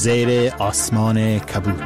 زیر آسمان کبود.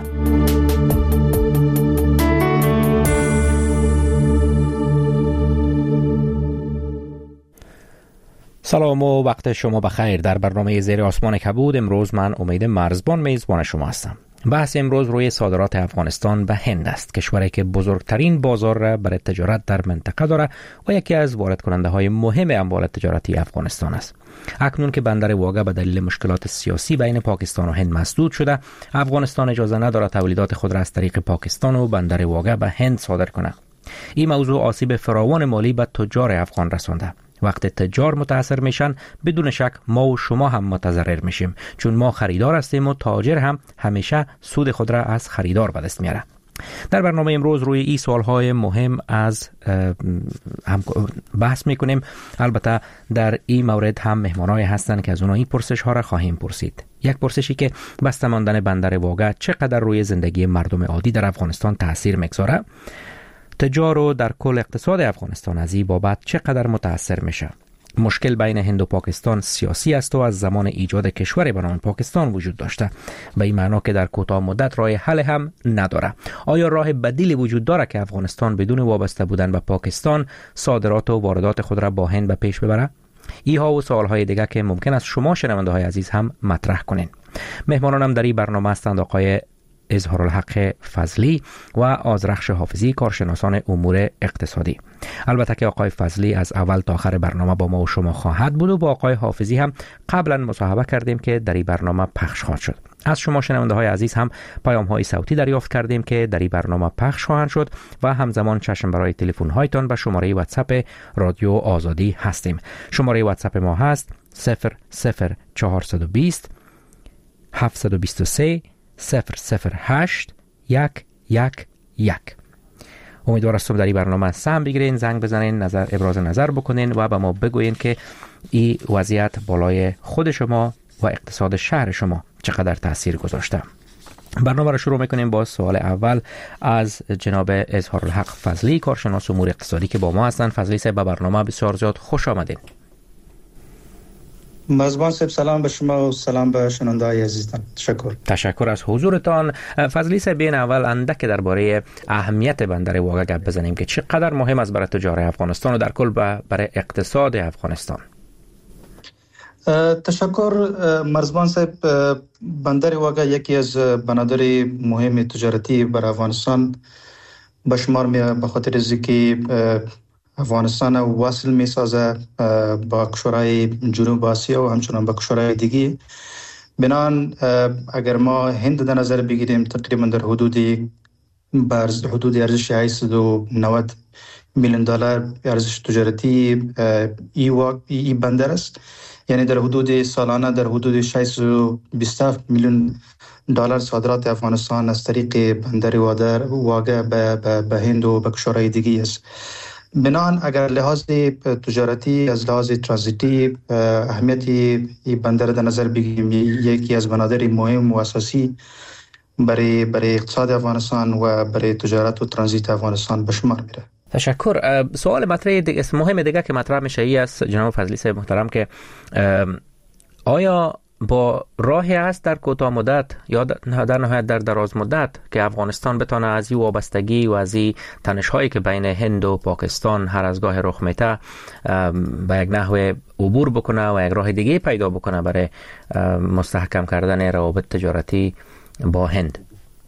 سلام و وقت شما بخیر. در برنامه زیر آسمان کبود امروز من امید مرزبان میزبان شما هستم. بحث امروز روی صادرات افغانستان به هند است، کشوری که بزرگترین بازار را برای تجارت در منطقه دارد و یکی از وارد کننده های مهم اموال تجارتی افغانستان است. اکنون که بندر واگه به دلیل مشکلات سیاسی بین پاکستان و هند مسدود شده، افغانستان اجازه ندارد تولیدات خود را از طریق پاکستان و بندر واگه به هند صادر کند. این موضوع آسیب فراوان مالی به تجار افغان رسانده. وقتی تجار متاثر میشن، بدون شک ما و شما هم متضرر میشیم، چون ما خریدار هستیم و تاجر هم همیشه سود خود را از خریدار به دست میاره. در برنامه امروز روی این سوالهای مهم از بحث میکنیم. البته در این مورد هم مهمانای هستند که از اونها این پرسش ها را خواهیم پرسید. یک پرسشی که بسته ماندن بندر واگه چقدر روی زندگی مردم عادی در افغانستان تاثیر میگذاره، تجار و در کل اقتصاد افغانستان از این بابت چقدر متاثر میشه. مشکل بین هند و پاکستان سیاسی است و از زمان ایجاد کشور به نام پاکستان وجود داشته، به این معنا که در کوتاه مدت راه حل هم نداره. آیا راه بدیلی وجود داره که افغانستان بدون وابسته بودن به پاکستان صادرات و واردات خود را با هند به پیش ببره؟ اینها و سوالهای دیگه که ممکن است شما شنونده های عزیز هم مطرح کنین. مهمانانم در این برنامه هستند آقای اظهارالحق فضلی و آذرخش حافظی، کارشناسان امور اقتصادی. البته که آقای فضلی از اول تا آخر برنامه با ما و شما خواهد بود و با آقای حافظی هم قبلا مصاحبه کردیم که در این برنامه پخش خواهد شد. از شما شنونده های عزیز هم پیام های صوتی دریافت کردیم که در این برنامه پخش خواهند شد و همزمان چشم برای تلفن هایتان به شماره واتساپ رادیو آزادی هستیم. شماره واتساپ ما هست 00420 723 008 111. امیدوار هستم در این برنامه سهم بگیرین، زنگ بزنین، ابراز نظر بکنین و به ما بگوین که این وضعیت بالای خود شما و اقتصاد شهر شما چقدر تاثیر گذاشته. برنامه را شروع میکنیم با سوال اول از جناب اظهارالحق فضلی، کارشناس امور اقتصادی که با ما هستند. فضلی صاحب، به برنامه بسیار زیاد خوش آمدین. مزبان صاحب سلام به شما و سلام به شنونده‌های عزیزتان. تشکر از حضورتان. فضلی صاحب، بین اول اندک درباره اهمیت بندر واگه گپ بزنیم که چقدر مهم است برای تجار افغانستان و در کل برای اقتصاد افغانستان. تشکر مرزبان صاحب. بندر واگه یکی از بنادر مهم تجارتی برای افغانستان به شمار میاد، به خاطر اینکه افغانستان واصل می سازه با کشورهای جنوب آسیا و همچنان با کشورهای دیگه. بنان اگر ما هند در نظر بگیریم، تقریبا در حدود ارزش 890 میلیون دلار ارزش تجارتی ای بندر است، یعنی در حدود سالانه در حدود 627 میلیون دلار صادرات افغانستان از طریق بندر واگه به هند و به کشورهای دیگه است. بنان اگر لحاظ تجارتی از لحاظ ترانزیتی اهمیت این بندر در نظر بگیریم، یکی از بنادر مهم و اساسی برای اقتصاد افغانستان و برای تجارت و ترانزیت افغانستان به شمار میره. تشکر. سوال مهم دیگه که مطرح میشه ای است جناب فضلی صاحب محترم که آیا با راهی است در کوتاه مدت یا در نهایت در دراز مدت که افغانستان بتونه از این وابستگی و از این تنش‌هایی که بین هند و پاکستان هر از گاه رخ میده به یک نحو عبور بکنه و یک راه دیگه پیدا بکنه برای مستحکم کردن روابط تجارتی با هند؟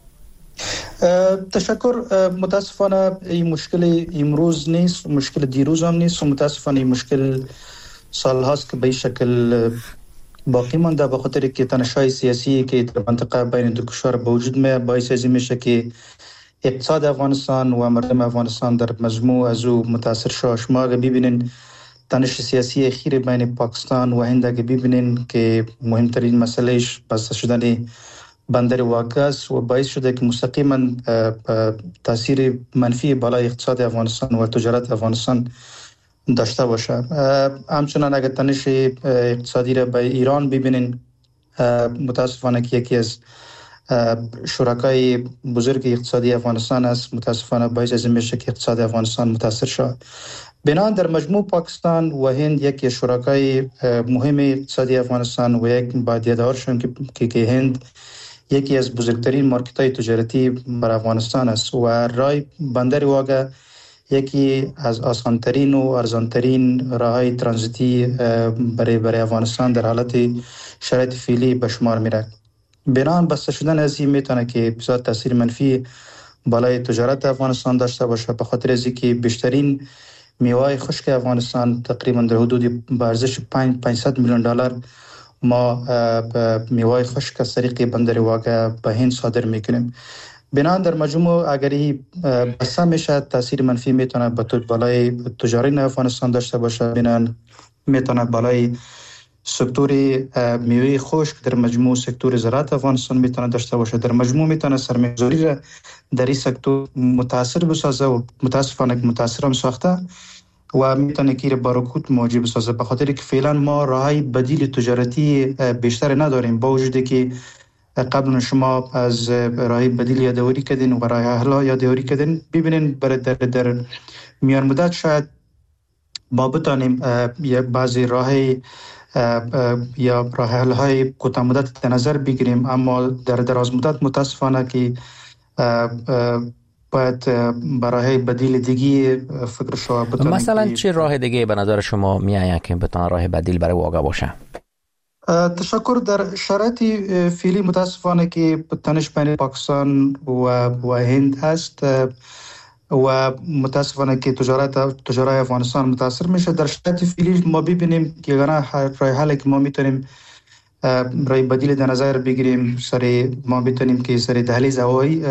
تشکر. متاسفانه این مشکل امروز نیست، مشکل دیروز هم نیست و متاسفانه این مشکل سال هاست که به این شکل باقی مانده، به خاطر که تنش‌های سیاسی که در منطقه بین دو کشور به وجود میاد باعث از این میشه که اقتصاد افغانستان و مردم افغانستان در مجموع از او متاثر شده. شما اگه ببینین تنش سیاسی اخیر بین پاکستان و هند، اگه ببینین که مهمترین مسئلهش بسته شدن بندر واگه است و باعث شده که مستقیما تاثیر منفی بالای اقتصاد افغانستان و تجارت افغانستان داشته باشه. همچنان اگر تنش اقتصادی را به ایران ببینین، متاسفانه که یکی از شرکای بزرگ اقتصادی افغانستان است، متاسفانه باعث از این میشه که اقتصاد افغانستان متاثر شد. بنابراین در مجموع پاکستان و هند یکی شرکای مهم اقتصادی افغانستان و یک با دیدارشون که هند یکی از بزرگترین مارکت‌های تجارتی بر افغانستان است و راه بندر واگا یکی از آسان‌ترین و ارزان‌ترین راه‌های ترانزیتی برای افغانستان در حالت شرایط فعلی به شمار می‌رود. بنابراین بسته شدن از این میتونه که بسیار تاثیر منفی بالای تجارت افغانستان داشته باشه، به خاطر از اینکه بیشترین میوه خشک افغانستان تقریبا در حدود به ارزش 500 میلیون دلار ما میوه خشک از طریق بندر واگا به هند صادر میکنیم. بنابراین در مجموع اگر بسته میشه تاثیر منفی میتونه بالای تجارت افغانستان داشته باشه، بنابراین میتونه بالای سکتور میوه خشک در مجموع سکتور زراعت افغانستان میتونه داشته باشه، در مجموع میتونه سرمایه‌گذاری را در این سکتور متاثر بسازه و متاسفانه متاثر هم ساخته و میتونه که بارکوت موجب بسازه، به خاطر که فعلا ما راهی بدیل تجارتی بیشتر نداریم، با وجودی که قبلا شما از راهی بدیل یادآوری کردین و راه حل یادآوری کردین. ببینین در میان مدت شاید ما بتانیم بعضی راهی یا راه حل های کوتاه مدت در نظر بگیریم، اما در دراز مدت متاسفانه که باید برای بدیل دیگه فکر شو بتانیم. مثلا چه راه دیگه به نظر شما میآید که بتونه راه بدیل برای واگا باشه؟ تشکر. در شرایط فعلی متاسفانه که تنش بین پاکستان و هند است و متاسفانه که تجارت افغانستان متاثر میشه. در شرایط فعلی ما ببینیم که راه حلی که ما میتونیم راه بدیل در نظر بگیریم، ما میتونیم که سر دهلیز هوایی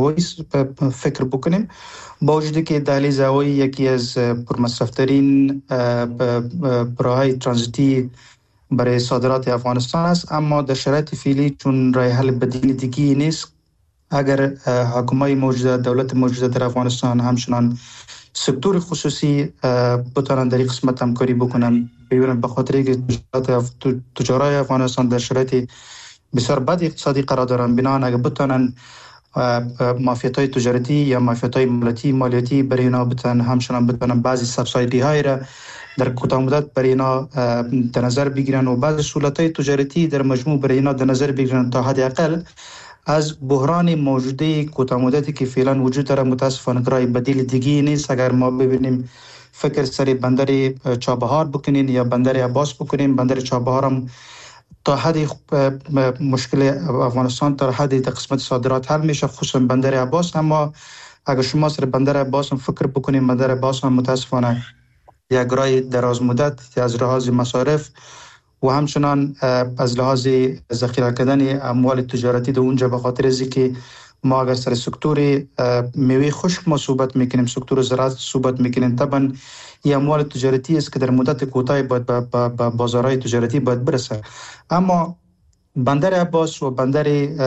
فکر بکنیم، با وجودی که دهلیز هوایی یکی از پرمصرفترین راههای ترانزیتی برای صادرات افغانستان است، اما در شرایط فعلی چون راه حل بدیل دیگه نیست، اگر حکومت موجوده، دولت موجوده در افغانستان همچنان سکتور خصوصی بتوانند در این قسمت همکاری بکنن، ببینن به خاطر که تجارت افغانستان در شرایط بسیار بد اقتصادی قرار دارن، بنابراین اگر بتوانند مافیات‌های تجارتی یا مافیات‌های مالیاتی برای اینا بتوانند همچنان بتوانند بعضی سبسایدی های را در کوتاه مدت برای اینا در نظر بگیرن و بعضی سهولت‌های تجارتی در مجموع برای اینا در نظر بگیرن تا حد اقل از بحران موجوده کوتاه مدتی که فعلا وجود داره متاسفانه راه بدیل دیگه نیست. اگر ما ببینیم فکر سری بندر چابهار بکنین یا بندر عباس بکنین، بندر چابهار هم تا حد مشکل افغانستان تا حد در قسمت صادرات حل میشه، خصوصا بندر عباس. اما اگر شما سر بندر عباس هم فکر بکنین، بندر عباس هم متاسفانه یک راه دراز مدت از لحاظ مصارف و همچنان از لحاظ ذخیره کردن اموال تجارتی در اونجا، به خاطر از اینکه ما اگر سر سکتور میوه خشک ما صحبت میکنیم، سکتور زراعت صحبت میکنیم، طبعا این اموال تجارتی است که در مدت کوتاه باید به بازارهای تجارتی باید برسه. اما بندر عباس و بندر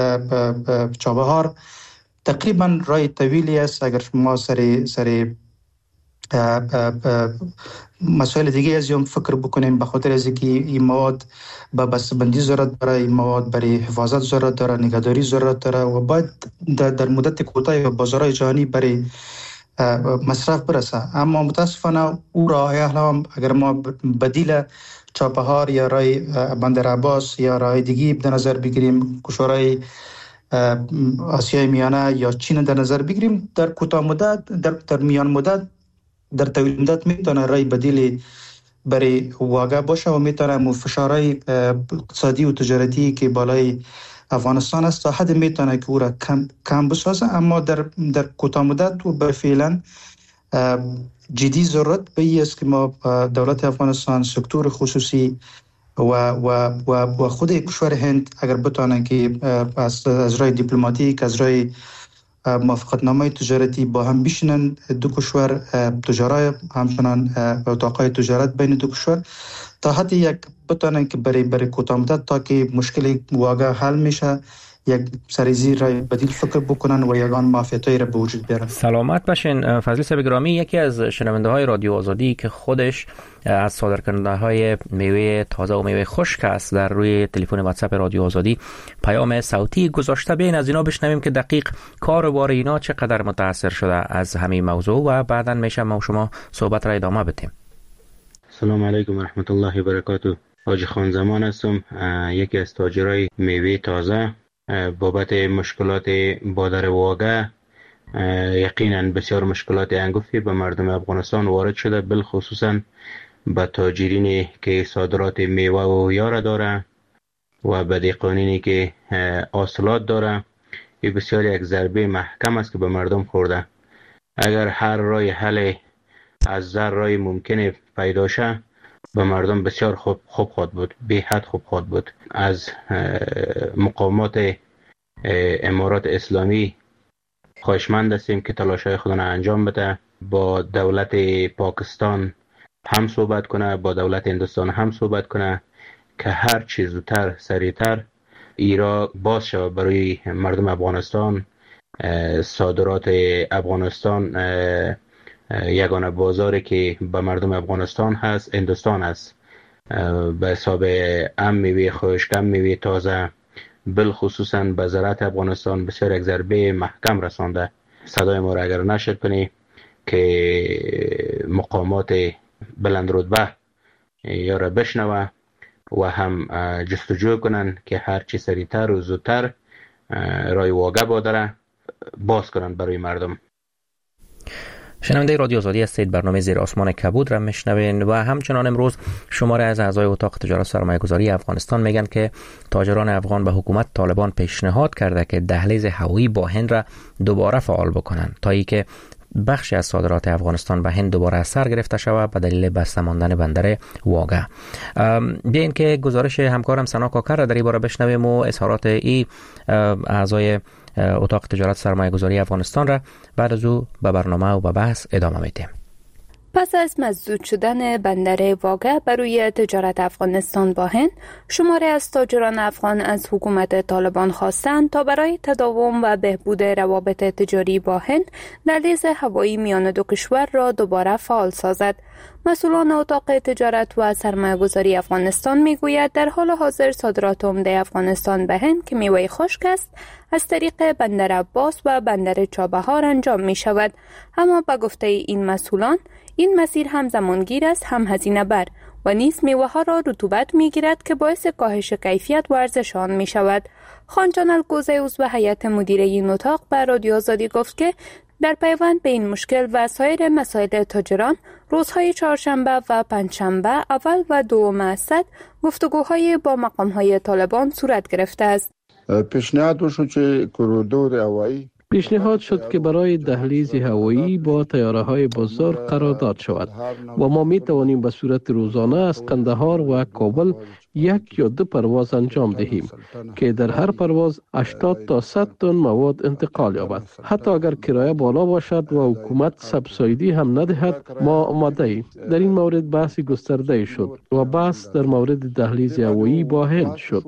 چابهار تقریبا راه طویلی است. اگر ما سر مسائل دیگه از هم فکر بکنیم، به خاطر از اینکه این مواد با بسته‌بندی ضرورت داره، این مواد برای حفاظت ضرورت داره، نگهداری ضرورت داره و باید در مدت کوتاه به بازارهای جهانی برای مصرف برسه. اما متاسفانه او راه حل اگر ما بدیل چابهار یا راه بندر عباس یا راه دیگه در نظر بگیریم، کشورهای آسیای میانه یا چین در نظر بگیریم، در کوتاه مدت در میان مدت در طویل مدت میتونه راه بدیلی برای واگا باشه و میتونه فشارهای اقتصادی و تجارتی که بالای افغانستان است تا حد میتونه که او را کم بسازه. اما در کوتاه مدت و به فعلا جدی ضرورت به این است که ما دولت افغانستان، سکتور خصوصی و خود کشور هند اگر بتونن که از راه دیپلماتیک، از راه موافقتنامه تجارتی با هم بشینن، دو کشور تجارت همچنان اتاقای تجارت بین دو کشور تا حد یک بتونن که برای کوتاه مدت تا که مشکل واگا حل میشه یک سریزی رای بدیل فکر بکنن و یگان معافیتایی را به وجود بیارن. سلامت باشین. فضلی صاحب گرامی، یکی از شنونده های رادیو آزادی که خودش از صادرکننده های میوه تازه و میوه خشک است در روی تلفن واتساپ رادیو آزادی پیام صوتی گذاشته. بین از اینا بشنویم که دقیق کار و بار اینا چقدر متاثر شده از همین موضوع و بعداً میشه ما شما صحبت را ادامه بدیم. سلام علیکم و رحمت الله و برکاته. حاجی خان زمان هستم، یکی از تاجرای میوه تازه بابت مشکلات بادر واقع یقینا بسیار مشکلات انگفتی به مردم افغانستان وارد شده، بالخصوصا به تاجرینی که صادرات میوه و یاره داره و به دهقانینی که حاصلات داره. این بسیار یک ضربه محکم است که به مردم خورده. اگر هر رای حل از هر رای ممکنه پیدا شه به مردم بسیار خوب خواهد بود، به حد خوب خواهد بود. از مقامات امارات اسلامی خواهشمند هستیم که تلاش‌های خودنا انجام بده، با دولت پاکستان هم صحبت کنه، با دولت هندوستان هم صحبت کنه که هر چیز زودتر سریعتر ایرا باز شود برای مردم افغانستان. صادرات افغانستان یگانه بازاری که به مردم افغانستان هست هندوستان است. به حساب میوه خشک، میوه تازه، بالخصوصا به زراعت افغانستان بسیار یک ضربه محکم رسانده. صدای ما را اگر نشر کنی که مقامات بلند رتبه یا را بشنوه و هم جستجو کنن که هر چی سریعتر و زودتر رای واقع بادره باز کنن برای مردم. شنونده رادیو آزادی هستید. برنامه زیر آسمان کبود را میشنوین و همچنان امروز شماره از اعضای اتاق تجارت سرمایه‌گذاری افغانستان میگن که تاجران افغان به حکومت طالبان پیشنهاد کرده که دهلیز هوایی با هند را دوباره فعال بکنن تا اینکه بخشی از صادرات افغانستان به هند دوباره اثر گرفته شود به دلیل بسته ماندن بندر واقع. بیاین که گزارش همکارم سنا کاکر را در این باره بشنویم و اظهارات ای اعضای اتاق تجارت سرمایه‌گذاری افغانستان را بعد از او به برنامه و به بحث ادامه میدیم. پس از مسدود شدن بندر واقع برای تجارت افغانستان با هند، شماری از تاجران افغان از حکومت طالبان خواستند تا برای تداوم و بهبود روابط تجاری با هند دهلیز هوایی میان دو کشور را دوباره فعال سازد. مسئولان اتاق تجارت و سرمایه‌گذاری افغانستان میگوید در حال حاضر صادرات عمده افغانستان به هند که میوه خشک است از طریق بندر عباس و بندر چابهار انجام می شود. اما به گفته این مسئولان این مسیر هم زمانگیر است هم هزینه بر و نیز میوه ها را رطوبت می گیرد که باعث کاهش کیفیت و ارزش آن می شود. خانجان الگوزه عضو هیئت مدیره این اتاق به رادیو آزادی گفت که در پیوند به این مشکل و سایر مسائل تاجران روزهای چهارشنبه و پنجشنبه اول و دوم اسد گفتگوهای با مقامهای طالبان صورت گرفته است. پیشنهاد شد که برای دهلیز هوایی با طیاره‌های بزرگ قرارداد شود و ما می توانیم به صورت روزانه از قندهار و کابل 1 یا 2 پرواز انجام دهیم که در هر پرواز 80 تا 100 تن مواد انتقال یابد. حتی اگر کرایه بالا باشد و حکومت سبسایدی هم ندهد ما آماده ایم. در این مورد بحث گسترده شد و بحث در مورد دهلیز هوایی با هند شد.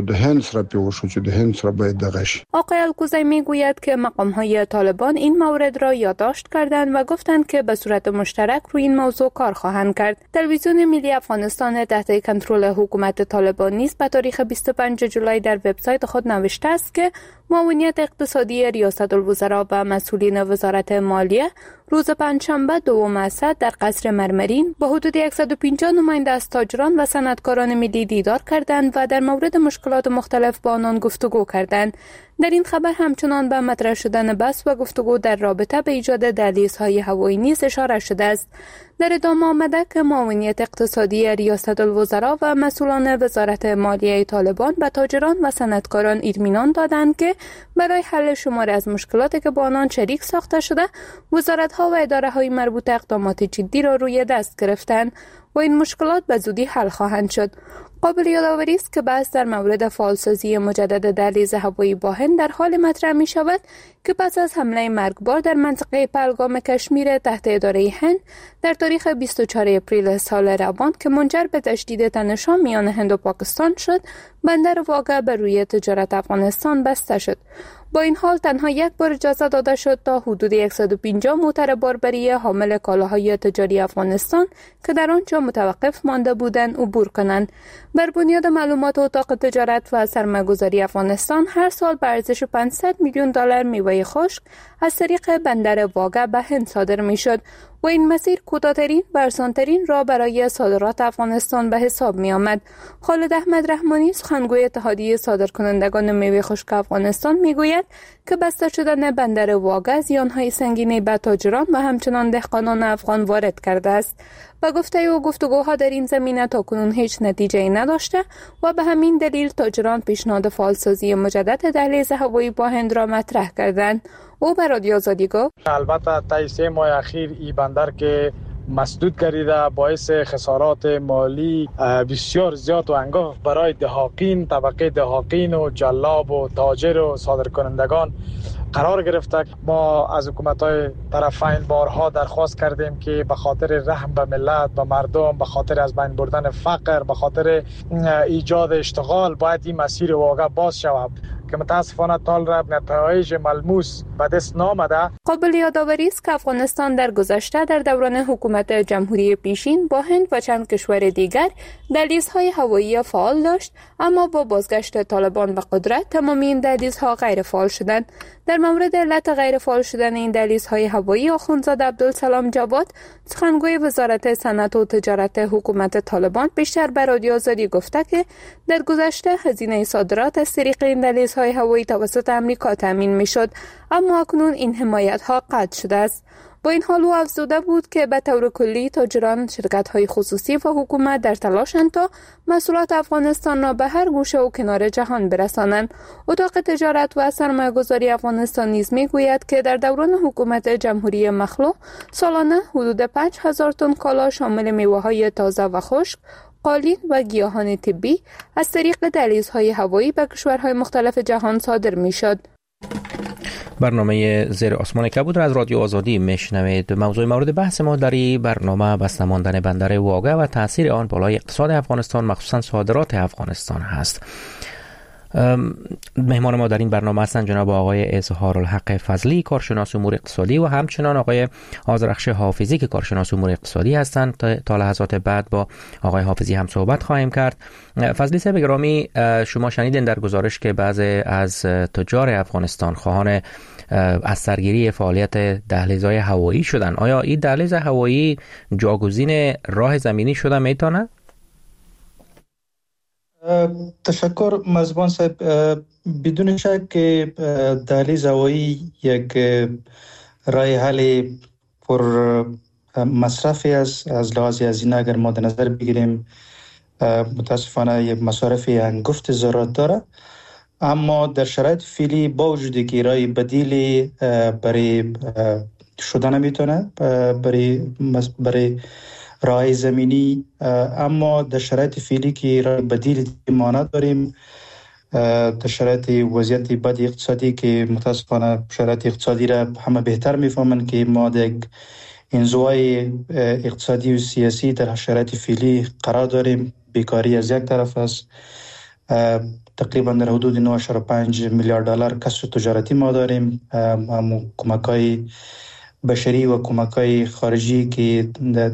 آقای الگوزی میگوید که مقام‌های طالبان این مورد را یادداشت کردند و گفتند که به صورت مشترک روی این موضوع کار خواهند کرد. تلویزیون ملی افغانستان تحت کنترل حکومت طالبان نیز به تاریخ 25 جولای در وبسایت خود نوشته است که معاونیت اقتصادی ریاست الوزراء و مسئولین وزارت مالیه روز پنجشنبه دوم اسد در قصر مرمرین با حدود 150 نماینده از تاجران و صنعتکاران ملی دیدار کردند و در مورد مشکلات مختلف با آنان گفتگو کردند. در این خبر همچنان به مطرح شدن بحث و گفتگو در رابطه به ایجاد دهلیزهای هوایی نیز اشاره شده است. در ادامه آمده که معاونیت اقتصادی ریاست الوزراء و مسئولان وزارت مالیه طالبان به تاجران و صنعتکاران اطمینان دادند که برای حل شماری از مشکلاتی که با آنان شریک ساخته شده، وزارت‌ها و اداره‌های مربوطه اقدامات جدی را روی دست گرفتند و این مشکلات به زودی حل خواهند شد. قابل یادآوری است که بحث در مورد فعالسازی مجدد دهلیز هوایی با هند در حال مطرح می شود که پس از حمله مرگبار در منطقه پهلگام کشمیر تحت اداره هند در تاریخ 24 اپریل سال روان که منجر به تشدید تنش‌ها میان هند و پاکستان شد، بندر واقع بر روی تجارت افغانستان بسته شد. با این حال تنها یک بار اجازه داده شد تا حدود 150 موتر باربری حامل کالاهای تجاری افغانستان که در آنجا متوقف مانده بودند عبور کنند. بر بنیاد معلومات اتاق تجارت و سرمایه‌گذاری افغانستان هر سال به ارزش 500 میلیون دلار میوه خشک از طریق بندر واقع به هند صادر میشد و این مسیر کوتاه‌ترین و آسان‌ترین راه برای صادرات افغانستان به حساب می آمد. خالد احمد رحمانی سخنگوی اتحادیه صادرکنندگان میوه خشک افغانستان می گوید که بسته شدن بندر واگه زیان‌های سنگینی به تاجران و همچنان دهقانان افغان وارد کرده است. با گفته او گفتگوها در این زمینه تاکنون هیچ نتیجه‌ای نداشته و به همین دلیل تاجران پیشنهاد فعالسازی مجدد دهلیز هوایی با هند را مطرح کردند. او به رادیو آزادی گفت البته تا 3 ماه اخیر این بندر که مسدود گردیده باعث خسارات مالی بسیار زیاد و انگاه برای دهاقین، طبقه دهاقین و جلاب و تاجر و صادرکنندگان قرار گرفته. ما از حکومت‌های طرفین بارها درخواست کردیم که به خاطر رحم به ملت، به مردم، به خاطر از بین بردن فقر، به خاطر ایجاد اشتغال باید این مسیر واقعا باز شود که متاسفانه تا نتایج ملموس به دست نامده. قابل یادآوری است که افغانستان در گذشته در دوران حکومت جمهوری پیشین با هند و چند کشور دیگر دهلیزهای هوایی فعال داشت، اما با بازگشت طالبان به قدرت تمامی این دهلیزها غیر فعال شدند. در مورد علت غیر فعال شدن این دهلیزهای هوایی آخوندزاده عبدالسلام جواد سخنگوی وزارت صنعت و تجارت حکومت طالبان بیشتر به رادیو آزادی گفته که در گذشته هزینه صادرات از طریق این دهلیزهای هوایی توسط امریکا تامین میشد، اما اکنون این حمایت ها قطع شده است. با این حال او افزوده بود که به طور کلی تاجران، شرکت‌های خصوصی و حکومت در تلاشند تا محصولات افغانستان را به هر گوشه و کنار جهان برسانند. اتاق تجارت و سرمایه‌گذاری افغانستان نیز می‌گوید که در دوران حکومت جمهوری مخلوع سالانه حدود 5000 تن کالا شامل میوه‌های تازه و خشک، قالین و گیاهان طبی از طریق دهلیزهای هوایی به کشورهای مختلف جهان صادر می‌شد. برنامه زیر آسمان کبود را از رادیو آزادی میشنوید. موضوع مورد بحث ما در این برنامه بسته ماندن بندر واگه و تاثیر آن بالای اقتصاد افغانستان، مخصوصا صادرات افغانستان هست. مهمان ما در این برنامه هستند جناب آقای اظهارالحق فضلی، کارشناس امور اقتصادی، و همچنان آقای آذرخش حافظی که کارشناس امور اقتصادی هستند. تا لحظات بعد با آقای حافظی هم صحبت خواهیم کرد. فضلی صاحب گرامی، شما شنیدین در گزارش که بعضی از تجار افغانستان خواهان از سرگیری فعالیت دهلیزهای هوایی شدن. آیا این دهلیز هوایی جاگزین راه زمینی شده میتونه؟ تشکر مزبان صاحب. بدون شک که دهلیز هوایی یک راه حل پر مصرفی است. از لحاظ هزینه اگر ما در نظر بگیریم متاسفانه یک مصارف انگفت ضرورت داره، اما در شرایط فعلی با وجودی که راه بدیلی برای شدن نمیتونه برای راه زمینی، اما در شرایط فعلی که راه بدیل مانع داریم، در شرایط وضعیت بد اقتصادی که متاسفانه شرایط اقتصادی را همه بهتر میفهمن که ما در انزوای اقتصادی و سیاسی در شرایط فعلی قرار داریم. بیکاری از یک طرف است، تقریبا در حدود 9.5 میلیارد دلار کسر تجارتی ما داریم، کمک‌های بشری و کمک‌های خارجی که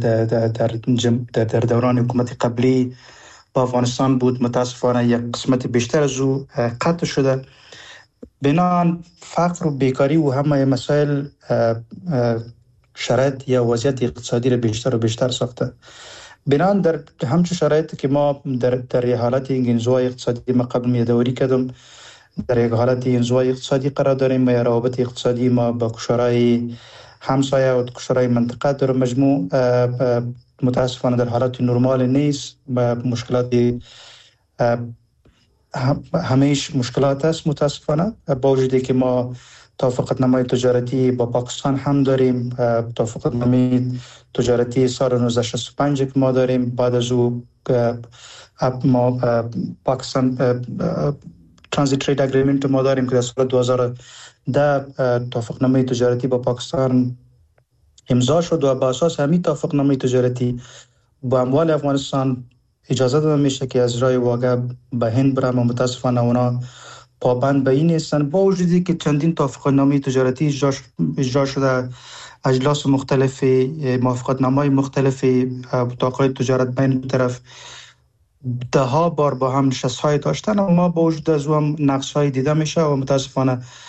در دوران حکومت قبلی با افغانستان بود متاسفانه یک قسمت بیشتر از او قطع شده. بنابراین فقر و بیکاری و همه مسائل شرایط یا وضعیت اقتصادی را بیشتر و بیشتر ساخته. بنابراین در همچون شرایطی که ما در یک حالت انزوای اقتصادی ما قبل یادآوری کردم، در یک حالت انزوای اقتصادی قرار داریم و روابط اقتصادی ما با کشورهای همسایه و کشورهای منطقه در مجموع متاسفانه در حالت نرمال نیست. با مشکلات همیشه مشکلات است متاسفانه، با وجودی که ما توافقنامه تجارتی با پاکستان هم داریم، توافقنامه تجارتی سال 1965 که ما داریم، بعد از او ما پاکستان ترانزیت ترید اگریمنت ما داریم که در سال 2010 توافقنامه تجارتی با پاکستان امضا شد و با اساس همین توافقنامه تجارتی با اموال افغانستان اجازه داده میشه که از راه واگه به هند برن و متاسفانه اونا پابند به این نیستن، با وجودی که چندین توافقنامه تجارتی اجرا شده، اجلاس مختلف، موافقتنامه‌های مختلف، اتاق‌های تجارت بین دو طرف ده ها بار با هم نشست‌های داشتن، اما با وجود از اون نقص‌های دیده میشه و متاسفانه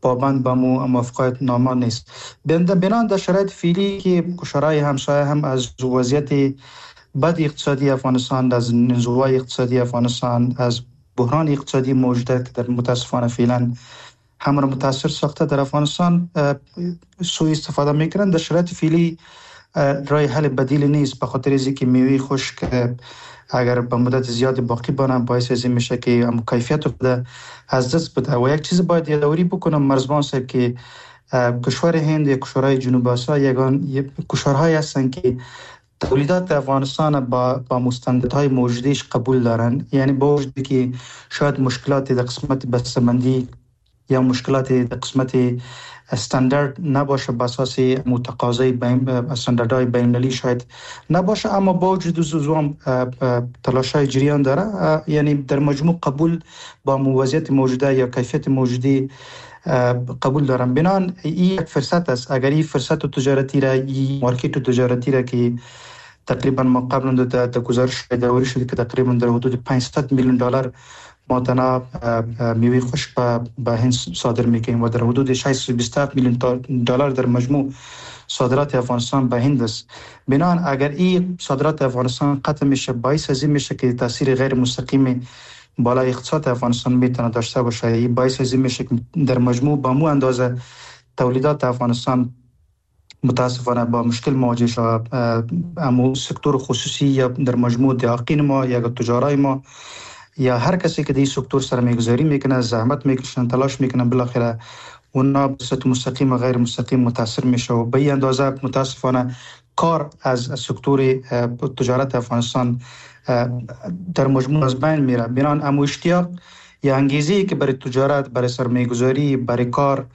پابند به موافقت نامه نیست. بنابراین در شرایط فعلی که کشورهای همسایه هم از وضعیت بد اقتصادی افغانستان، از نزوای اقتصادی افغانستان، از بحران اقتصادی موجوده که در متاسفانه فعلا همه را متاثر ساخته در افغانستان سوء استفاده میکنند. در شرایط فعلی راه حل بدیل نیست، به خاطر از اینکه میوه خشک اگر به مدت زیاد باقی بانه باعث از این میشه که کیفیت بده از دست بده. و یک چیز باید یادآوری بکنم مرزبان صاحب که کشور هند یا کشورهای جنوب آسیا یگان کشورهایی هستند که تولیدات افغانستان با مستندهای موجودش قبول دارن. یعنی با وجودی که شاید مشکلات در قسمت بسته‌بندی یا مشکلات در قسمت استاندارد نباشه، به اساس متقاضی استانداردهای بین‌المللی شاید نباشه، اما با وجود زوام تلاش‌های جریان داره. یعنی در مجموع قبول با وضعیت موجوده یا کیفیت موجودی قبول دارم. بنان این یک فرصت است. اگر این فرصت تجارتی را، این مارکت تجارتی را که تقریبا ما قبل در گزارش داوری شده که تقریبا در حدود 500 میلیون دلار ما تنها میوه خشک به هند صادر میکنیم و در حدود 627 میلیون دلار در مجموع صادرات افغانستان به هند است. بنان اگر این صادرات افغانستان قطع میشه، باعث از این میشه که تاثیر غیر مستقیم بالای اقتصاد افغانستان میتونه داشته باشه. این باعث از این میشه که در مجموع با مو اندازه تولیدات افغانستان متاسفانه با مشکل مواجه شود. اما سکتور خصوصی یا در مجموع دهقین ما یا تجارای ما یا هر کسی که در این سکتور سرمایه‌گذاری میکنه، زحمت میکشن، تلاش میکنن، بالاخره اونا به صورت مستقیم و غیر مستقیم متاثر میشه و به این اندازه متاسفانه کار از سکتور تجارت افغانستان در مجموع از بین میره. بنان اما اشتیاق یا انگیزی که برای تجارت، برای سرمایه‌گذاری، برای کار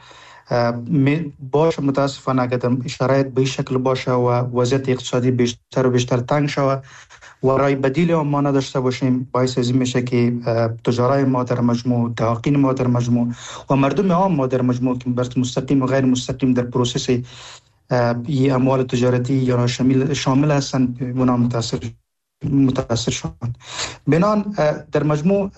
باشه، متاسفانه اگر شرایط به این شکل باشه و وضعیت اقتصادی بیشتر و بیشتر تنگ شود و رای بدیل ما نداشته باشیم، باعث از این میشه که تجارای ما در مجموع، دهقین ما در مجموع و مردم عام ما در مجموع که مستقیم و غیر مستقیم در پروسس این اموال تجارتی یا شامل هستند اونا متاثر شدند. بنان در مجموع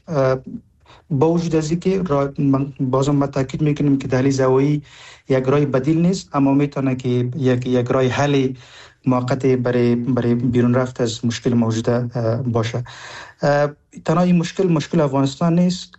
با وجود از اینکه بازم ما تاکید میکنیم که دهلیز هوایی یک راه بدیل نیست، اما میتونه که یک راه حل موقت برای بیرون رفت از مشکل موجوده باشه. تنها این مشکل افغانستان نیست.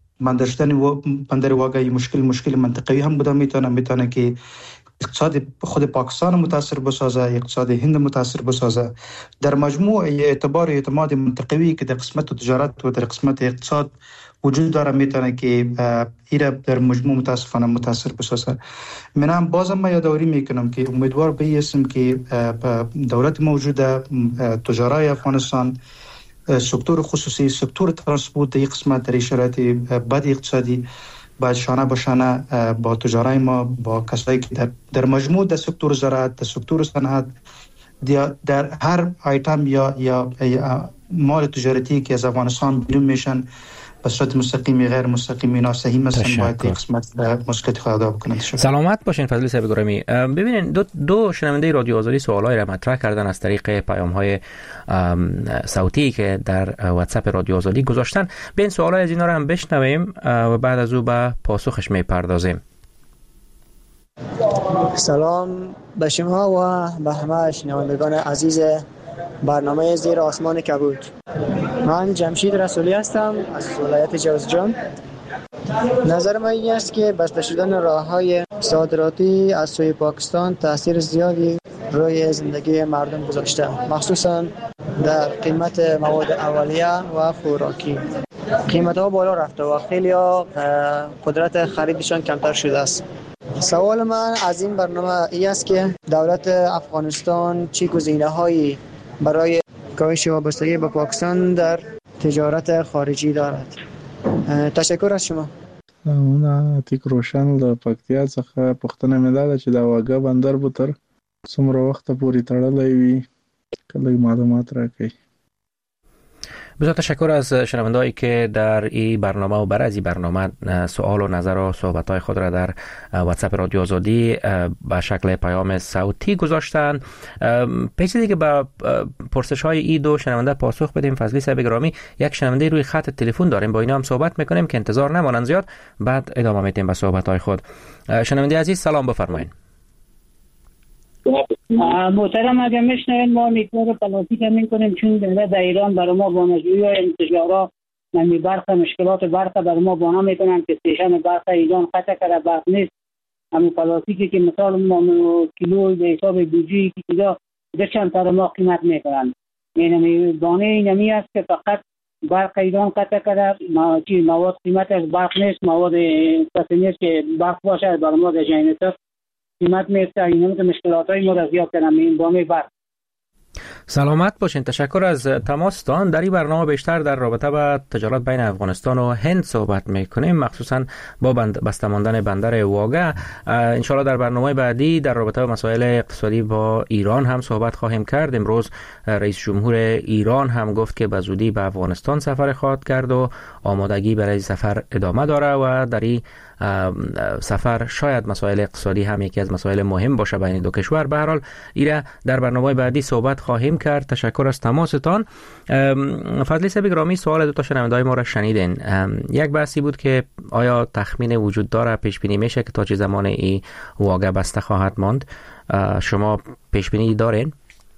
بندر واقع مشکل منطقه‌ای هم بوده. میتونه که اقتصاد خود پاکستان متاثر بسازه، اقتصاد هند متاثر بسازه. در مجموع اعتبار اعتماد منطقه‌ای که در قسمت تجارت و در قسمت اقتصاد وجود داره میتونه که ایره در مجموع متاسفانه متاثر بسازه. منم بازم ما یادآوری میکنم که امیدوار به این هستم که دولت موجوده، تجارای افغانستان، سکتور خصوصی، سکتور ترانسپورت در این قسمت در شرایط بد اقتصادی باید شانه به شانه با تجارای ما، با کسایی که در مجموع در سکتور زراعت، در سکتور صنعت، در هر آیتم یا مال تجارتی که از افغانستان بیرون میشن به صورت مستقیم غیر مستقیم اینا صحیح مثلا باید قسمت مسئولیت خود ادا بکنند. سلامت باشین فضلی صاحب گرامی. ببینین دو شنونده رادیو آزادی سوالای را مطرح کردن از طریق پیام‌های صوتی که در واتساپ رادیو آزادی گذاشتن. به این سوالای از اینا را هم بشنویم و بعد از او به پاسخش میپردازیم. سلام به شما و به همه شنوندگان عزیز برنامه زیر آسمان کبود. من جمشید رسولی هستم از ولایت جوزجان. نظر من این است که بسته شدن راه‌های صادراتی از سوی پاکستان تاثیر زیادی روی زندگی مردم گذاشته، مخصوصا در قیمت مواد اولیه و خوراکی. قیمت‌ها بالا رفته و خیلی‌ها قدرت خریدشان کمتر شده است. سوال من از این برنامه این است که دولت افغانستان چه گزینه‌هایی برای کاهش وابستگی به پاکستان در تجارت خارجی دارد؟ تشکر از شما. نه تیک روشن د پکتیا څخه پوښتنه مې ده چې د واګه بندر به تر څومره وخت پورې تړلی وي، کله معلومات راکړئ. بسیار تشکر از شنوندهایی که در این برنامه و برای این برنامه سوال و نظر و صحبت‌های خود را در واتساپ رادیو آزادی به شکل پیام صوتی گذاشتن. پیش دیگه به پرسش‌های ای دو شنونده پاسخ بدیم. فضلی صاحب گرامی، یک شنونده روی خط تلفن داریم، با اینا هم صحبت میکنیم که انتظار نمانن زیاد، بعد ادامه میدیم به صحبت‌های خود. شنونده عزیز سلام بفرمایید. محترم، اگر میشنوین ما میکرد پلاستیک همین کنیم، چون در ایران برای ما بانجویی و انتشارات نمی برق مشکلات برق برای ما بانا میکنن که استیشن برق ایران قطع کرده، برق نیست. همین پلاستیکی که مثال ما کیلو به حساب بوجی که دیگه در چند تر ما قیمت میکنن، یعنی بانه اینمی است که فقط برق ایران قطع کرده، مواد قیمتش برق نیست، مواد کسی نیست که برق باشه برای ما در جنریتور قیمت میفته. اینا مشکلات‌های ما را زیاد کردن این بانه برق. سلامت باشین. تشکر از تماستان. در این برنامه بیشتر در رابطه با تجارت بین افغانستان و هند صحبت میکنیم، مخصوصا با بسته ماندن بندر واگه. انشالله در برنامه بعدی در رابطه با مسائل اقتصادی با ایران هم صحبت خواهیم کرد. امروز رئیس جمهور ایران هم گفت که به زودی به افغانستان سفر خواهد کرد و آمادگی برای سفر ادامه داره و در این سفر شاید مسائل اقتصادی هم یکی از مسائل مهم باشه بین دو کشور. به هر حال ایره در برنامه بعدی صحبت خواهیم کرد. تشکر از تماستان. فضلی صاحب گرامی، سوال دو تا شنونده‌های ما را شنیدین. یک بحثی بود که آیا تخمین وجود داره، پیش بینی میشه که تا چه زمان این واگه بسته خواهد ماند؟ شما پیش بینی دارین؟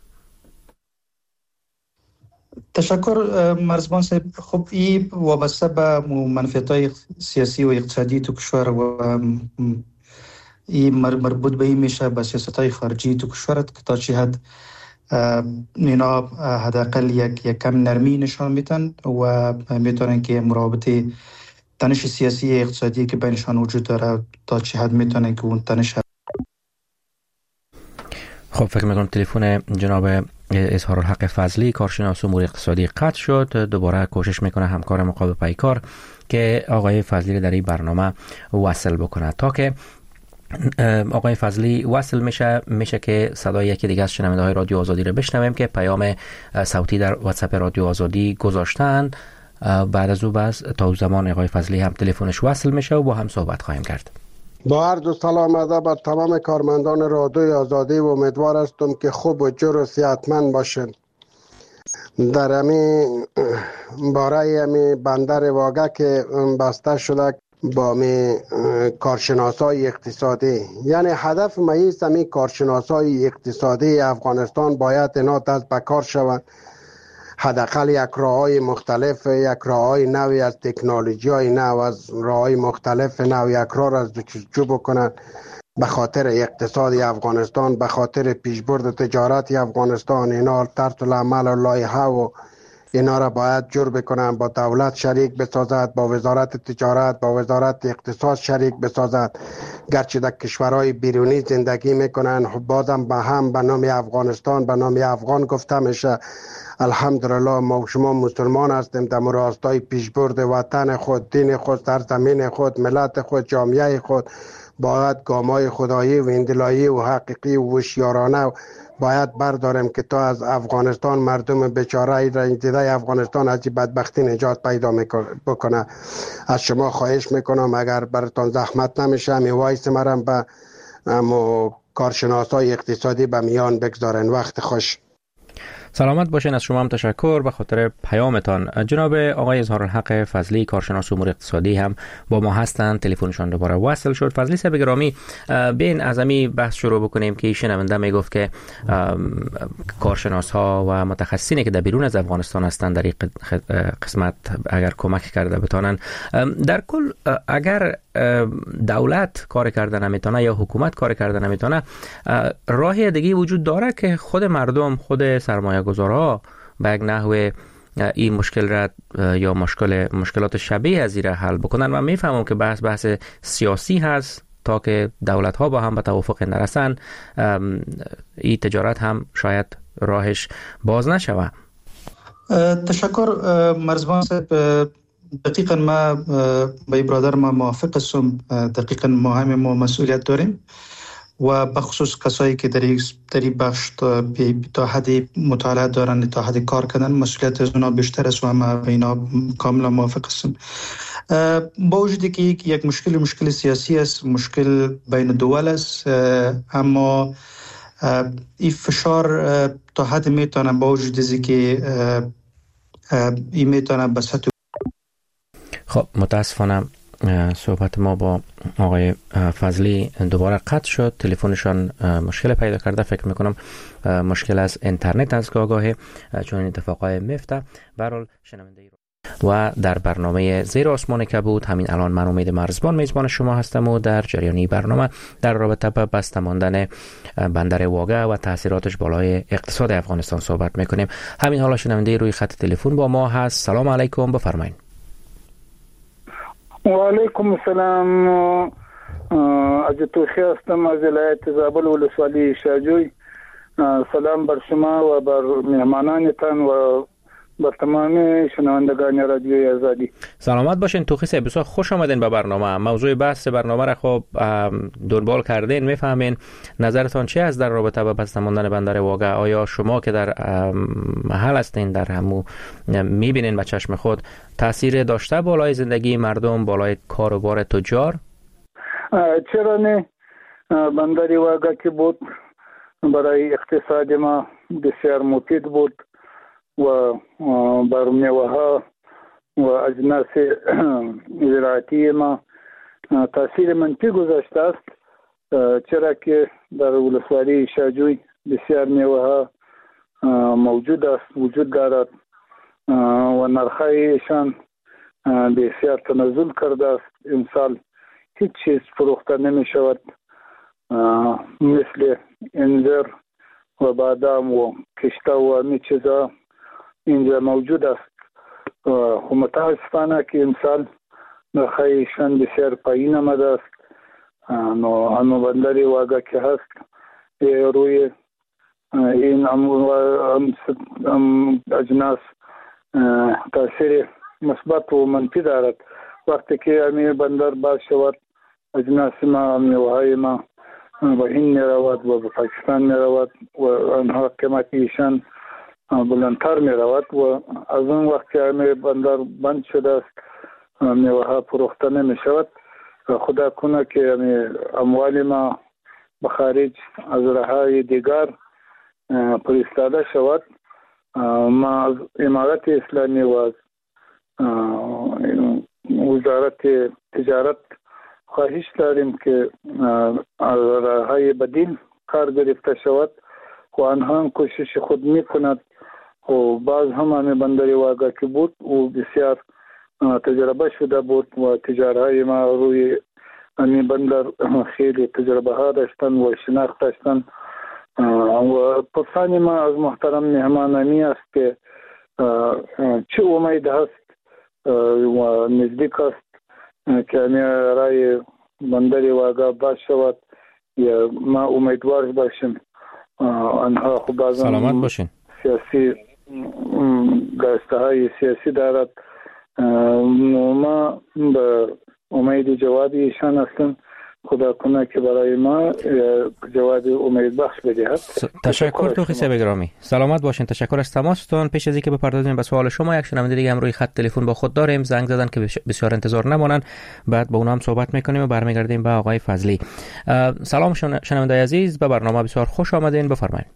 تشکر مرزبان صاحب. خب این وابسته به منفعت‌های سیاسی و اقتصادی تو کشور و این مربوط به این میشه به سیاست‌های خارجی تو کشورت که تا چه حد اینا حداقل یک کم نرمی نشان میدن و میتونن که مراوبت تنش سیاسی اقتصادی که بینشان وجود داره تا چه حد میتونن که اون تنش. خب فکر میکنم تلفن جناب اظهارالحق فضلی کارشناس امور اقتصادی قطع شد. دوباره کوشش میکنه همکار مقابل پیکار که آقای فضلی در این برنامه وصل بکنه. تا که آقای فضلی وصل میشه که صدای یکی دیگه از شنونده‌های رادیو آزادی رو بشنویم که پیام صوتی در واتساپ رادیو آزادی گذاشتن. بعد از او تا زمان آقای فضلی هم تلفنش وصل میشه و با هم صحبت خواهیم کرد. با عرض سلام ادب بر تمام کارمندان رادیوی آزادی و امیدوار هستم که خوب و جور و صحتمند باشند. در باره بندر واگه که بسته شده با کارشناسای اقتصادی، یعنی هدف مایست کارشناسای اقتصادی افغانستان باید اینا دست به کار شوند. حداقل یک راه‌های مختلف، یک راه‌های نوی از تکنولوژی های نو، از راه‌های مختلف نو یک راه را جستجو بکنند به خاطر اقتصاد افغانستان، به خاطر پیشبرد تجارت افغانستان. اینا طرز العمل و لایحه و اینا را باید جور بکنن، با دولت شریک بسازد، با وزارت تجارت، با وزارت اقتصاد شریک بسازد. گرچه در کشورهای بیرونی زندگی میکنن، بازم به هم به نام افغانستان، به نام افغان گفته میشه. الحمدلله ما شما مسلمان هستیم، در راستای پیشبرد وطن خود، دین خود، سرزمین خود، ملت خود، جامعه خود باید گامای خدایی و اندلایی و حقیقی و هوشیارانه باید برداریم که تا از افغانستان مردم بیچاره را دیده افغانستان از بدبختی نجات پیدا بکنه. از شما خواهش میکنم اگر براتون زحمت نمیشه میوایس مرم به کارشناسای اقتصادی به میان بگذارن. وقت خوش. سلامت باشین. از شما هم تشکر به خاطر پیامتان. جناب آقای اظهارالحق فضلی کارشناس امور اقتصادی هم با ما هستند. تلفنشان دوباره وصل شد. فضلی صاحب گرامی، بین از همین بحث شروع بکنیم که شنونده میگفت که کارشناس ها و متخصصینی که در بیرون از افغانستان هستند در این قسمت اگر کمک کرده بتانن. در کل اگر دولت کار کرده نمیتونه یا حکومت کار کرده نمیتونه، راه دیگه وجود داره که خود مردم، خود سرمایه گذارها به یک نحو این مشکل را یا مشکلات شبیه از این را حل بکنن؟ و میفهمم که بحث سیاسی هست تا که دولت ها با هم به توافق نرسن، این تجارت هم شاید راهش باز نشوه. تشکر مرزبان صاحب. دقیقا ما با برادر ما موافق هستم. دقیقا ما هم مسئولیت داریم و بخصوص کسایی که در این بخش تا حد مطالعه دارن، تا حد کار کردن، مسئولیت از اونا بیشتر است و ما به اینا کاملا موافق هستم. با وجودی که یک مشکل سیاسی است، مشکل بین دول است، اما این فشار تا حد میتونه با وجود از که این میتونه به سطح. خب متاسفانه صحبت ما با آقای فضلی دوباره قطع شد. تلفنشان مشکل پیدا کرده، فکر میکنم مشکل از اینترنت از گاهی چون این اتفاقای میفته. برحال شنونده و در برنامه زیر آسمان کبود همین الان من امید مرزبان میزبان شما هستم و در جریانی برنامه در رابطه با بسته ماندن بندر واگه و تاثیراتش بالای اقتصاد افغانستان صحبت میکنیم. همین حالا شنونده روی خط تلفن با ما هست. سلام علیکم، بفرمایید. و علیکم السلام. از توخی هستم از ولایت زابل ولسوالی شاجوی. سلام بر شما و بر مهمانانتان و بر تمام شنوندگان رادیوی آزادی. سلامت باشین. توخی صاحب بسیار خوش آمدین به برنامه. موضوع بحث برنامه را خب دنبال کردین، میفهمین. نظرتان چی است در رابطه با بسته ماندن بندر واگه؟ آیا شما که در محل هستین، در همو میبینین به چشم خود، تاثیر داشته بالای زندگی مردم، بالای کاروبار تجار؟ چرا نه؟ بندر واگه که بود برای اقتصاد ما بسیار مفید بود و بر میوه ها و اجناس زراعتی ما تاثیر منفی گذاشته است، چرا که در ولسوالی شاجوی بسیار میوه ها وجود دارد و نرخایشان بسیار تنزل کرده است. امسال هیچ چیز فروخته نمی شود مثل انځر و بادام و کشته و همی چیزا اینجا موجود است. خو متاسفانه که امسال نرخایشان بسیار پایین آمده است. نو بندر واگه که هست روی این اجناس تاثیر مثبت و منفی دارد. وقتی که همین بندر باز شود، اجناس ما، میوه‌های ما به هند می رود و به پاکستان می رود و آنها قیمتیشان بلندتر می رود و از اون وقت که همین بندر بند شده است، میوه ها فروخته نمی شود. خدا کنه که همین اموال ما به خارج از راه‌های دیگر فرستاده شود. ما از امارت اسلامی و از وزارت تجارت خواهش داریم که از راه‌های بدیل کار گرفته شود و آنها هم کوشش خود می کند و باز هم همین بندر واگه که بود و بسیار تجربه شده بود و تجارهای ما روی همین بندر خیلی تجربه ها داشتن و شناخت داشتن و پرسان ما از محترم مهمانانی است که چه امید هست و نزدیک است که همین رای بندر واگه باز شود یا ما امیدوار باشیم. آنها خب بازم سلامت باشین. سیاسی دسته های سیاسی دارد. ما به امید جوابی ایشان هستیم. خدا کنه که برای ما جواب امید بخش بدهد. تشکر توخی صاحب گرامی. سلامت باشین. تشکر از تماستون. پیش از اینکه بپردازیم به سوال شما، یک شنونده دیگه هم روی خط تلفن با خود داریم، زنگ زدن که بسیار انتظار نمانن، بعد با اونها هم صحبت میکنیم و برمیگردیم به آقای فضلی. سلام شنونده عزیز، به برنامه بسیار خوش آمدین، بفرمایید.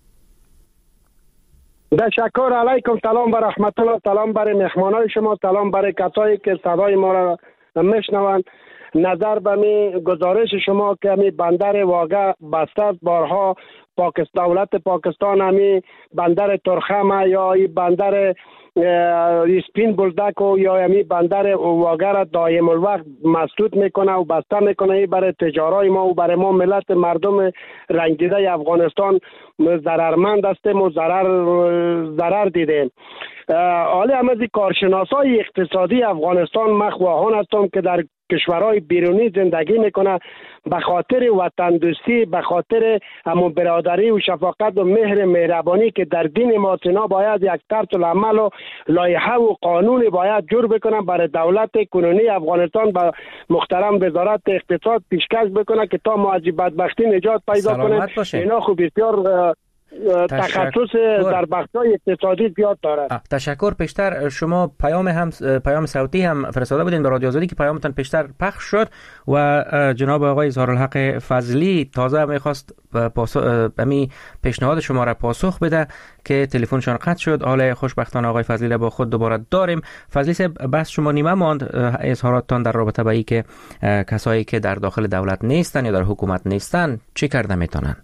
تشکر علیکم. سلام بر رحمت الله، سلام برای مهمانان شما، سلام برای کسایی که صدای ما را میشنوند. نظر به می گزارش شما که می بندر واگه بسته بارها دولت پاکستان همی بندر ترخم یا ای بندر اسپین بولدک و یا همی بندر واگه را دائم الوقت مسدود میکنه و بسته میکنه. ای برای تجارای ما و برای ما ملت مردم رنجیده افغانستان ضررمند هستیم و ضرر دیدیم. حالی همه کارشناسای اقتصادی افغانستان من خواهان هستم که در کشورهای بیرونی زندگی میکنه به خاطر وطن دوستی، به خاطر همون برادری و شفقت و مهربانی که در دین ما سنا باید یک طرز العمل و لایحه و قانون باید جور بکنه برای دولت کنونی افغانستان به محترم وزارت اقتصاد پیشکش بکنه که تا ما از بدبختی نجات پیدا کنیم. اینا خوب بسیار تخصص در بخش‌های اقتصادی زیاد دارد. تشکر. پیشتر شما پیام صوتی هم فرستاده بودین به رادیو آزادی که پیامتان پیشتر پخش شد و جناب آقای اظهارالحق فضلی تازه میخواست امی پیشنهاد شما را پاسخ بده که تلفنشان قطع شد. حالا خوشبختانه آقای فضلی را با خود دوباره داریم. فضلی صاحب، بس شما نیمه ماند اظهاراتتان در رابطه با اینکه کسایی که در داخل دولت نیستن یا در حکومت نیستن چی کرده میتونن؟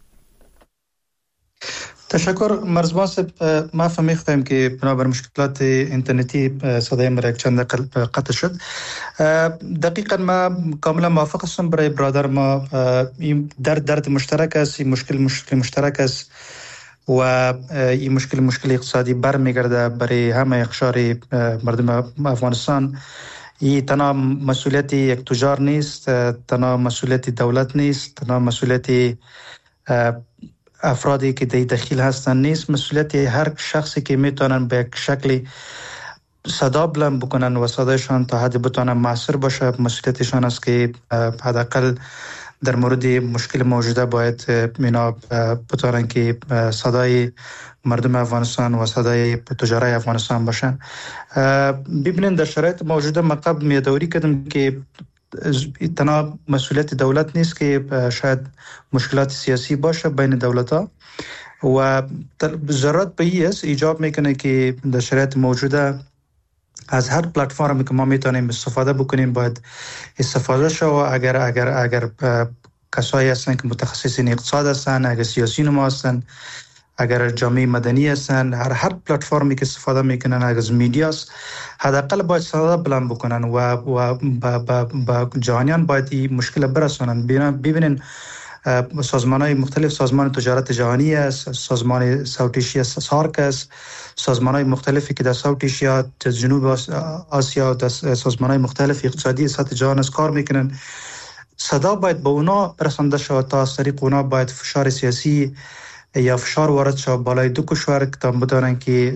تشکر مرزبان صاحب. ما فهمیدم که بنابر مشکلات اینترنتی صدای ما یک چند دقیقه قطع شد. دقیقاً ما کاملا موافق هستم. برای برادر ما این درد مشترک است، این مشکل مشترک است و این مشکل اقتصادی برمیگرده برای همه اقشار مردم افغانستان. این تنها مسئولیت یک تجار نیست، تنها مسئولیت دولت نیست، تنها مسئولیت افرادی که در داخل هستن نیست، مسئولیت هر شخصی که میتونن به یک شکلی صدا بلند بکنن و صدایشان تا حد بتونن موثر باشه. مسئولیتشان است که حداقل در مورد مشکل موجوده باید اینا بتونن که صدای مردم افغانستان و صدای تجارای افغانستان باشن. ببینید در شرایط موجوده ما قبل میادوری کردم که تنها مسئولیت دولت نیست که شاید مشکلات سیاسی باشه بین دولت‌ها و ضرورت به این است ایجاب میکنه که در شرایط موجوده از هر پلتفرمی که ما میتونیم استفاده بکنیم باید استفاده شو. اگر کسایی هستن که متخصصین اقتصاد هستن، اگر سیاسی نما هستن، اگر جامعه مدنی هستن، هر پلتفرمی که استفاده میکنن، اگر از میدیاست، حداقل باید صدا بلند بکنن و با جهانیان باید این مشکل برسونن. ببینین سازمان‌های مختلف، سازمان تجارت جهانی است، سازمان ساوت ایشیا سارک است، سازمان‌های مختلفی که در ساوت ایشیا، جنوب آسیا و سازمان‌های مختلف اقتصادی سطح جهان است کار میکنن. صدا باید به اونا برسانده شود تا از طریق اونا باید فشار سیاسی یا فشار وارد شود بالای دو کشور که تا بدانند که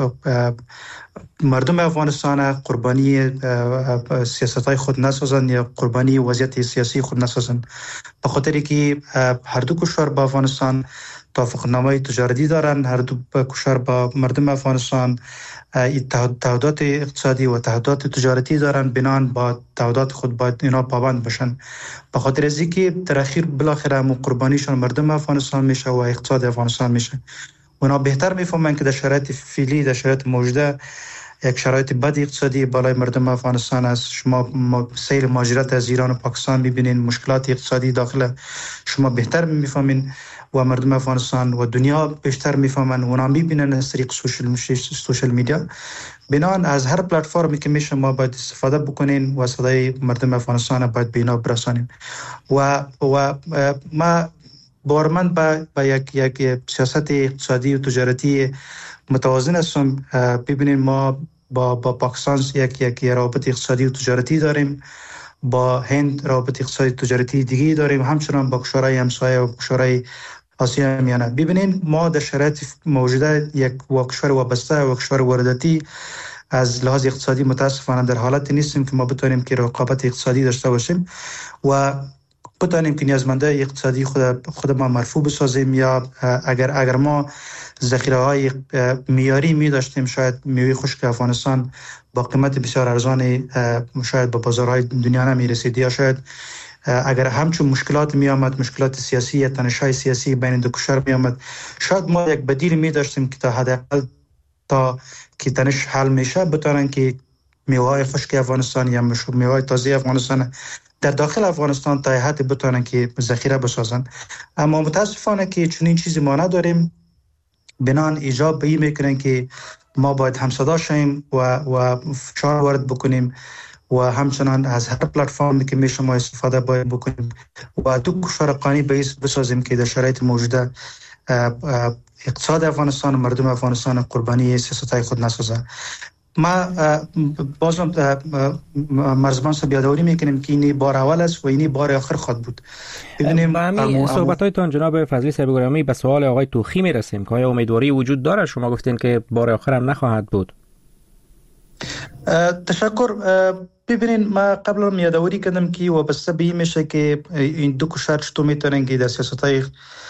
مردم افغانستان قربانی سیاست‌های خود نسازند یا قربانی وضعیت سیاسی خود نسازند. به خاطر که هر دو کشور با افغانستان توافقنامه تجارتی دارند، هر دو کشور با مردم افغانستان تعهدات اقتصادی و تعهدات تجارتی دارند، بنان با تعهدات خود باید اینا پابند باشن. به خاطر از اینکه در اخیر بالاخره قربانیشان مردم افغانستان میشه و اقتصاد افغانستان میشه. اونا بهتر میفهمن که در شرایط فعلی، در شرایط موجوده یک شرایط بد اقتصادی بالای مردم افغانستان است. شما سیر مهاجرت از ایران و پاکستان میبینین، مشکلات اقتصادی داخل شما بهتر میفهمین و مردم افغانستان و دنیا بیشتر میفهمن و اونا میبینن از طریق سوشل میدیا. بنان از هر پلتفرمی که میشه ما باید استفاده بکنین و صدای مردم افغانستان باید به اینا برسانیم و ما باورمند با یک سیاست اقتصادی و تجارتی متوازن هستم. ببینید ما با پاکستان یک رابطه اقتصادی و تجارتی داریم، با هند رابطه اقتصادی تجارتی دیگه داریم، همچنان با کشورهای همسایه و کشورهای آسیا میانه. ببینید ما در شرایط موجوده یک کشور وابسته و کشور وارداتی از لحاظ اقتصادی متاسفانه در حالت نیستیم که ما بتونیم که رقابت اقتصادی داشته باشیم و بتونیم که نیازمنده اقتصادی خود ما مرفوع بسازیم. یا اگر ما ذخیره‌های معیاری می داشتیم، شاید میوه خشک افغانستان با قیمت بسیار ارزان شاید به بازارهای دنیا نمی رسید، یا شاید اگر همچون مشکلات می آمد، مشکلات سیاسی یا تنش‌های سیاسی بین دو کشور می آمد، شاید ما یک بدیل می داشتیم که تا حداقل تا که تنش حل میشه بتونن که میوه‌های خشک افغانستان یا میوه‌های تازه افغانستان در داخل افغانستان تا حدی بتونن که ذخیره بسازن. اما متاسفانه که چنین چیزی ما نداریم، بنان ایجاب به این میکنن که ما باید همصدا شیم و فشار وارد بکنیم و همچنان از هر پلتفرمی که میشه ما استفاده باید بکنیم و دو کشور قانی بسازیم که در شرایط موجوده اقتصاد افغانستان و مردم افغانستان قربانی سیاست‌های خود نسازه. ما بازم مرزبان صاحب یادآوری میکنیم که این بار اول است و این بار آخر خواهد بود. ببینیم صحبت‌هایتان جناب فضلی صاحب گرامی به سوال آقای توخی میرسیم که آیا امیدواری وجود داره؟ شما گفتین که بار آخر هم نخواهد بود. تشکر. ببینین ما قبلا یادآوری کردم که وابسته به این میشه که این دو کشور چطور میتونن که در سیاست‌های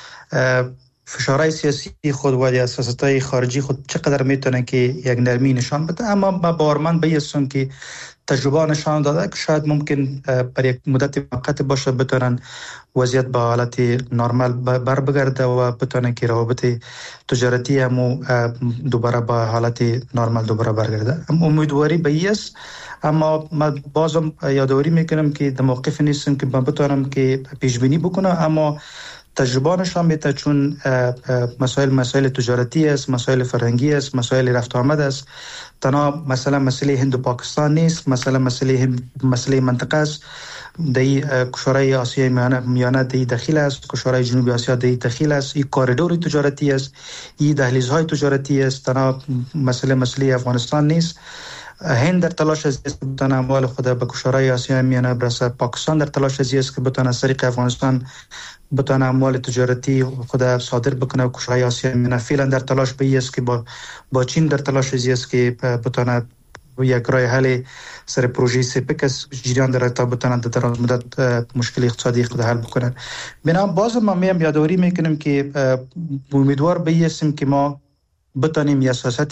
فشارهای سیاسی خود و یا سیاست‌های خارجی خود چقدر میتونن که یک نرمی نشان بده. اما ما باورمند به هستم که تجربه نشان داده که شاید ممکن برای یک مدت موقت باشه بتونن وضعیت به حالت نرمال بر بگرده و بتونن که روابط تجارتی هم دوباره به حالت نرمال دوباره برگرده. امیدواری به است. اما ما بازم یادآوری میکنم که در موقف نیستم که من بتونم که پیش بینی بکنم، اما تجربه نشان میده چون مسائل تجارتی است، مسائل فرهنگی است، مسائل رفت آمد است. تنها مثلا مسئله هند و پاکستان نیست، مسئله منطقه است. دی کشورهای آسیای میانه دی داخل است، کشورهای جنوبی آسیا دی داخل است. این کاریدور تجارتی است، این دهلیزهای تجارتی است. تنها مسئله افغانستان نیست. هند در تلاش است که بتونه اموال خود به کشورهای آسیا میانه برسه. پاکستان در تلاش است که بتونه از طریق افغانستان بتونه اموال تجارتی خود صادر بکنه و کشورهای آسیا میانه. فعلا در تلاش به است که با چین در تلاش است که بتونه یک راه حل سر پروژه سپکس جریان داره تا بتونه در دراز مدت مشکل اقتصادی خود حل بکنن. بنابراین باز ما هم یادآوری میکنیم که امیدوار به هستیم که ما بتونیم یا سیاست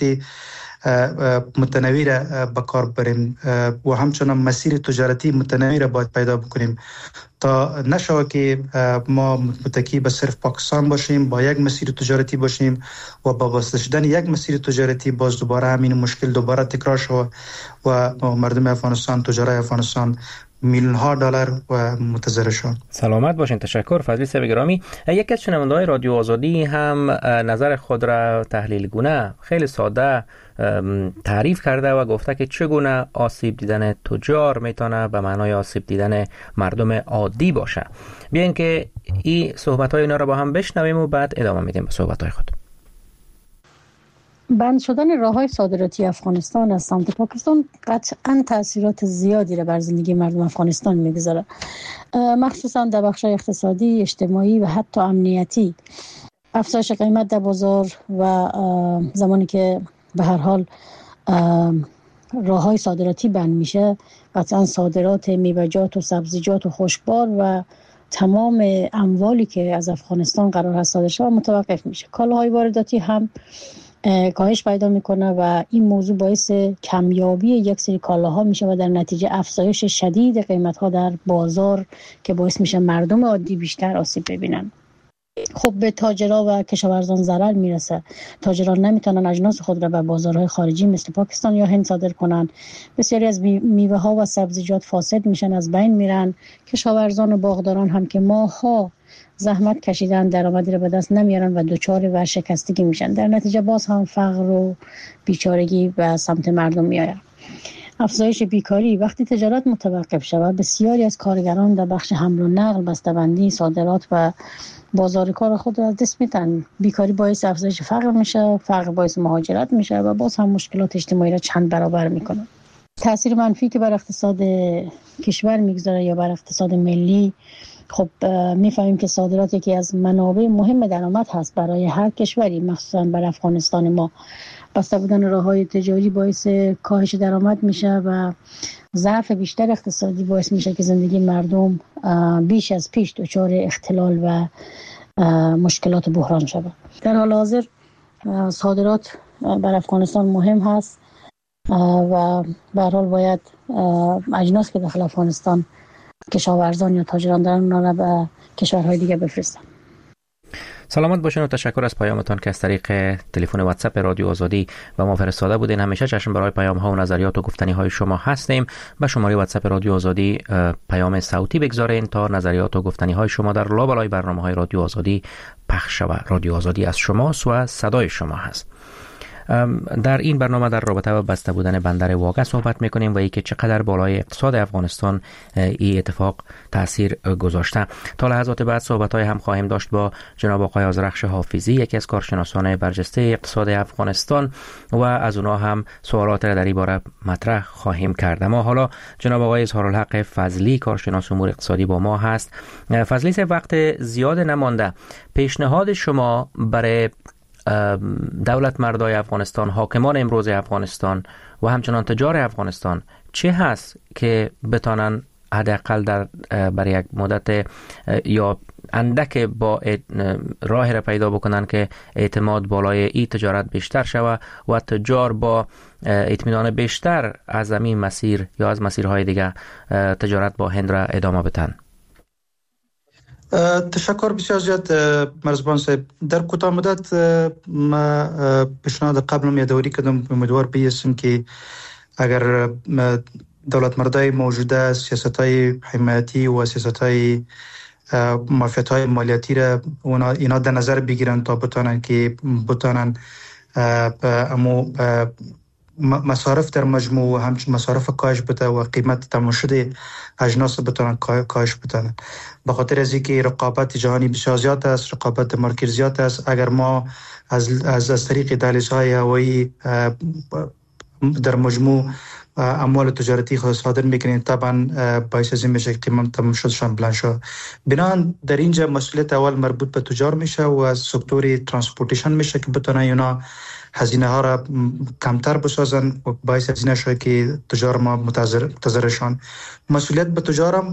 متنوع را به کار بریم و همچنان مسیر تجارتی متنوع را باید پیدا بکنیم تا نشود که ما متکی به صرف پاکستان باشیم، با یک مسیر تجارتی باشیم و با واسطه شدن یک مسیر تجارتی باز دوباره همین مشکل دوباره تکرار شود و مردم افغانستان، تجارای افغانستان میلیون ها دلار و متضرر شد. سلامت باشین. تشکر فضلی صاحب گرامی. یکی از شنونده‌های رادیو آزادی هم نظر خود را تحلیل گونه خیلی ساده تعریف کرده و گفته که چگونه آسیب دیدن تجار میتونه به معنای آسیب دیدن مردم عادی باشه. بیاین که این صحبت‌های اینا را با هم بشنویم و بعد ادامه میدیم به صحبت‌های خود. بند شدن راه‌های صادراتی افغانستان از سمت پاکستان قطعاً تأثیرات زیادی را بر زندگی مردم افغانستان می‌گذاره، مخصوصاً در بخش‌های اقتصادی، اجتماعی و حتی امنیتی. افزایش قیمت در بازار و زمانی که به هر حال راه‌های صادراتی بند میشه، قطعاً صادرات میوه‌جات و سبزیجات و خشکبار و تمام اموالی که از افغانستان قرار هست صادر شه متوقف میشه. کالاهای وارداتی هم کاهش پیدا میکنه و این موضوع باعث کمیابی یک سری کالاها میشه و در نتیجه افزایش شدید قیمت‌ها در بازار که باعث میشه مردم عادی بیشتر آسیب ببینن. خب به تاجرها و کشاورزان ضرر میرسه. تاجران نمیتونن اجناس خود را به بازارهای خارجی مثل پاکستان یا هند صادر کنن. بسیاری از میوه ها و سبزیجات فاسد میشن، از بین میرن. کشاورزان و باغداران هم که ماها زحمت کشیدن درآمدی را به دست نمیارن و دچار ورشکستگی میشن. در نتیجه باز هم فقر و بیچارگی به سمت مردم میآید. افزایش بیکاری. وقتی تجارت متوقف شود بسیاری از کارگران در بخش حمل و نقل، بسته‌بندی، صادرات و بازار کار خود را از دست میدن. بیکاری باعث افزایش فقر میشه، فقر باعث مهاجرت میشه و باز هم مشکلات اجتماعی را چند برابر میکنه. تاثیر منفی که بر اقتصاد کشور میگذاره یا بر اقتصاد ملی، خب میفهمیم که صادرات یکی از منابع مهم درآمد هست برای هر کشوری، مخصوصا برای افغانستان ما. بسته بودن راه‌های تجاری باعث کاهش درآمد میشه و ضعف بیشتر اقتصادی باعث میشه که زندگی مردم بیش از پیش دچار اختلال و مشکلات بحران شود. در حال حاضر صادرات بر افغانستان مهم هست و به هر حال باید اجناس که داخل افغانستان کشاورزان یا تاجران دارن اونا را به کشورهای دیگه بفرستن. سلامت باشین و تشکر از پیامتان که از طریق تلفن واتساپ رادیو آزادی و ما فرستاده بودین. همیشه چشم برای پیام ها و نظریات و گفتنی های شما هستیم. به شماره واتساپ رادیو آزادی پیام صوتی بگذارین تا نظریات و گفتنی های شما در لابلای برنامه های رادیو آزادی پخش شود. رادیو آزادی از شماست و صدای شما هست. در این برنامه در رابطه با بسته بودن بندر واقع صحبت میکنیم و اینکه چقدر بالای اقتصاد افغانستان این اتفاق تاثیر گذاشته. تا لحظات بعد صحبت‌های هم خواهیم داشت با جناب آقای آذرخش حافظی، یکی از کارشناسان برجسته اقتصاد افغانستان، و از اونا هم سوالات را در این باره مطرح خواهیم کرد. اما حالا جناب آقای اظهارالحق فضلی، کارشناس امور اقتصادی، با ما هست. فضلی صاحب، وقت زیاد نمانده، پیشنهاد شما برای دولت مردای افغانستان، حاکمان امروز افغانستان و همچنان تجار افغانستان چه هست که بتانن حداقل برای یک مدت یا اندک با راه را پیدا بکنن که اعتماد بالای این تجارت بیشتر شود و تجار با اطمینان بیشتر از این مسیر یا از مسیرهای دیگه تجارت با هند را ادامه بدن؟ تشکر بسیار زیاد مرزبان صاحب. در کوتاه مدت ما پیشنهاد قبل یادآوری کردم، امیدوار بیستم که اگر دولت مردای موجوده سیاست‌های حمایتی و سیاست‌های معافیت‌های مالیاتی را اینا در نظر بگیرن تا بتانن امو مصارف در مجموع و همچنین مصارف کاهش بده و قیمت تمام شده اجناس بتونن کاهش بدن. به خاطر از اینکه رقابت جهانی بسیار زیاد است، رقابت مارکت زیاد است، اگر ما از طریق دهلیزهای هوایی در مجموع اموال تجارتی خود صادر میکنیم، طبعا باعث از این میشه که قیمت تمام شدشان بلند شد. بنابراین در اینجا مسئولیت اول مربوط به تجار میشه و از سکتور ترانسپورتیشن میشه که بتونن اینا هزینه ها را کمتر بسازن و باعث از این شد که تجار ما متضررشان. مسئولیت به تجارم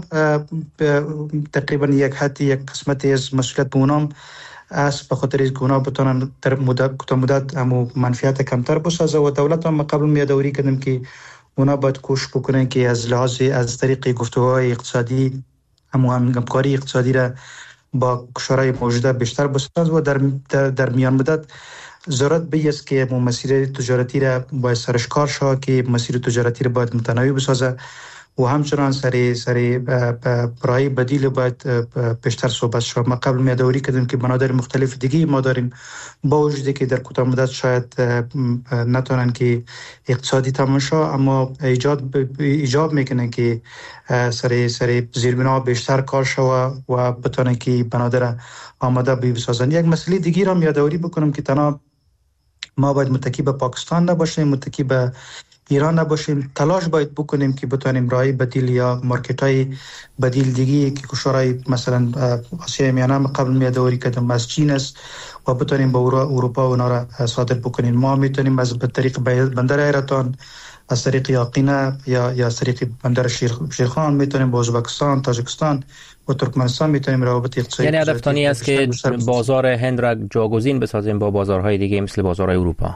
تقریبا یک قسمتی از مسئولیت به اونام است، به خاطر اینکه اونا بتونن در مدت همو منفعت کمتر بسازه و دولت هم قبل یادآوری کردم که اونا باید کوشش بکنن که از طریق گفتگوهای اقتصادی همکاری اقتصادی را با کشورهای موجوده بیشتر بسازه و در میان مدت ضرورت بیست که مسیر تجارتی را باید سرش کار شد، که مسیر تجارتی را باید متنوع بسازه و همچنان سری برای بدیل باید بیشتر صحبت شد. ما قبل یادآوری کردیم که بنادر مختلف دیگه ما داریم، با وجودی که در کوتاه مدت شاید نتونن که اقتصادی تمام شد، اما ایجاب میکنن که سری زیربنا بیشتر کار شد و بتونن که بنادر آماده بسازن. یک مسئله دیگه را یادآوری بکنم که تنها ما باید متکی به پاکستان نباشیم، متکی به ایران نباشیم، تلاش باید بکنیم که بتونیم راه بدیل یا مارکت های بدیل دیگه که کشورهای مثلا آسیای میانه قبل یادآوری کردم از چین است و بتونیم با اروپا و اونا را صادر بکنیم. ما میتونیم از طریق بندر ایران، از طریق یاقینه یا از طریق بندر شیرخان میتونیم با ازبکستان، تاجیکستان و ترکمنستان میتونیم روابط اقتصادی. یعنی هدف تانی است که بازار هند را جاگزین بسازیم با بازارهای دیگه مثل بازارهای اروپا.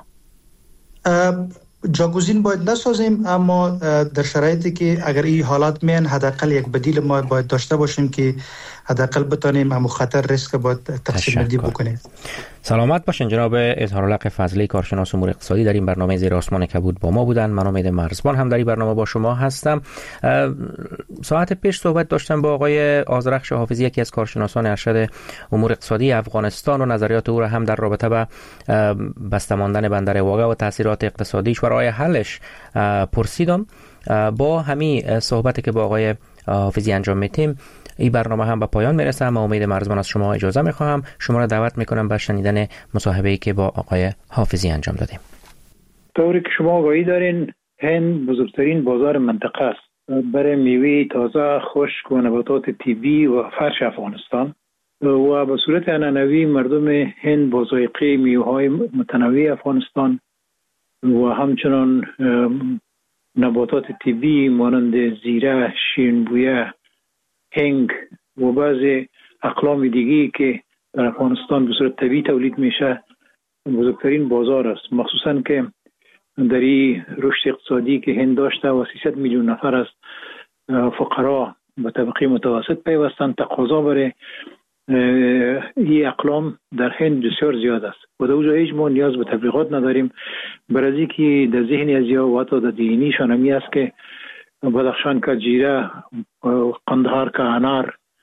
جاگزین باید نسازیم، اما در شرایطی که اگر این حالات میان حداقل یک بدیل ما باید داشته باشیم که حداقل بتونیم همو خطر ریسک باید تقسیم بندی بکنیم. سلامت باشین. جناب اظهارالحق فضلی، کارشناس امور اقتصادی، در این برنامه زیر آسمان کبود با ما بودن. من امید مرزبان هم در این برنامه با شما هستم. ساعت پیش صحبت داشتم با آقای آذرخش حافظی، یکی از کارشناسان ارشد امور اقتصادی افغانستان، و نظریات او را هم در رابطه با بسته ماندن بندر واقع و تاثیرات اقتصادیش و راه حلش پرسیدم. با همین صحبتی که با آقای حافظی انجام میدیم این برنامه هم به پایان میرسه، اما امید مرزبان از شما اجازه میخواهم. شما را دعوت میکنم به شنیدن مصاحبه‌ای که با آقای حافظی انجام دادیم. طوری که شما آگاهی دارین، هند بزرگترین بازار منطقه است برای میوه تازه، خشک و نباتات طبیعی و فرش افغانستان، و به صورت عنعنوی مردم هند با ذائقه میوه‌های متنوع افغانستان و همچنان نباتات طبیعی مانند زیره، شیرین‌بویه، هنگ و بعضی اقلام دیگی که در افغانستان به صورت طبیعی تولید میشه بزرگترین بازار است. مخصوصا که در این رشد اقتصادی که هند داشته و 300 میلیون نفر از فقرا به طبقه متوسط پیوستند، تقاضا برای این اقلام در هند بسیار زیاد است و در اونجا هیچ ما نیاز به تبلیغات نداریم، برای که در ذهن ازیا و حتی در دینیشان همی است که بدخشان کا جیره، قندهار کا انار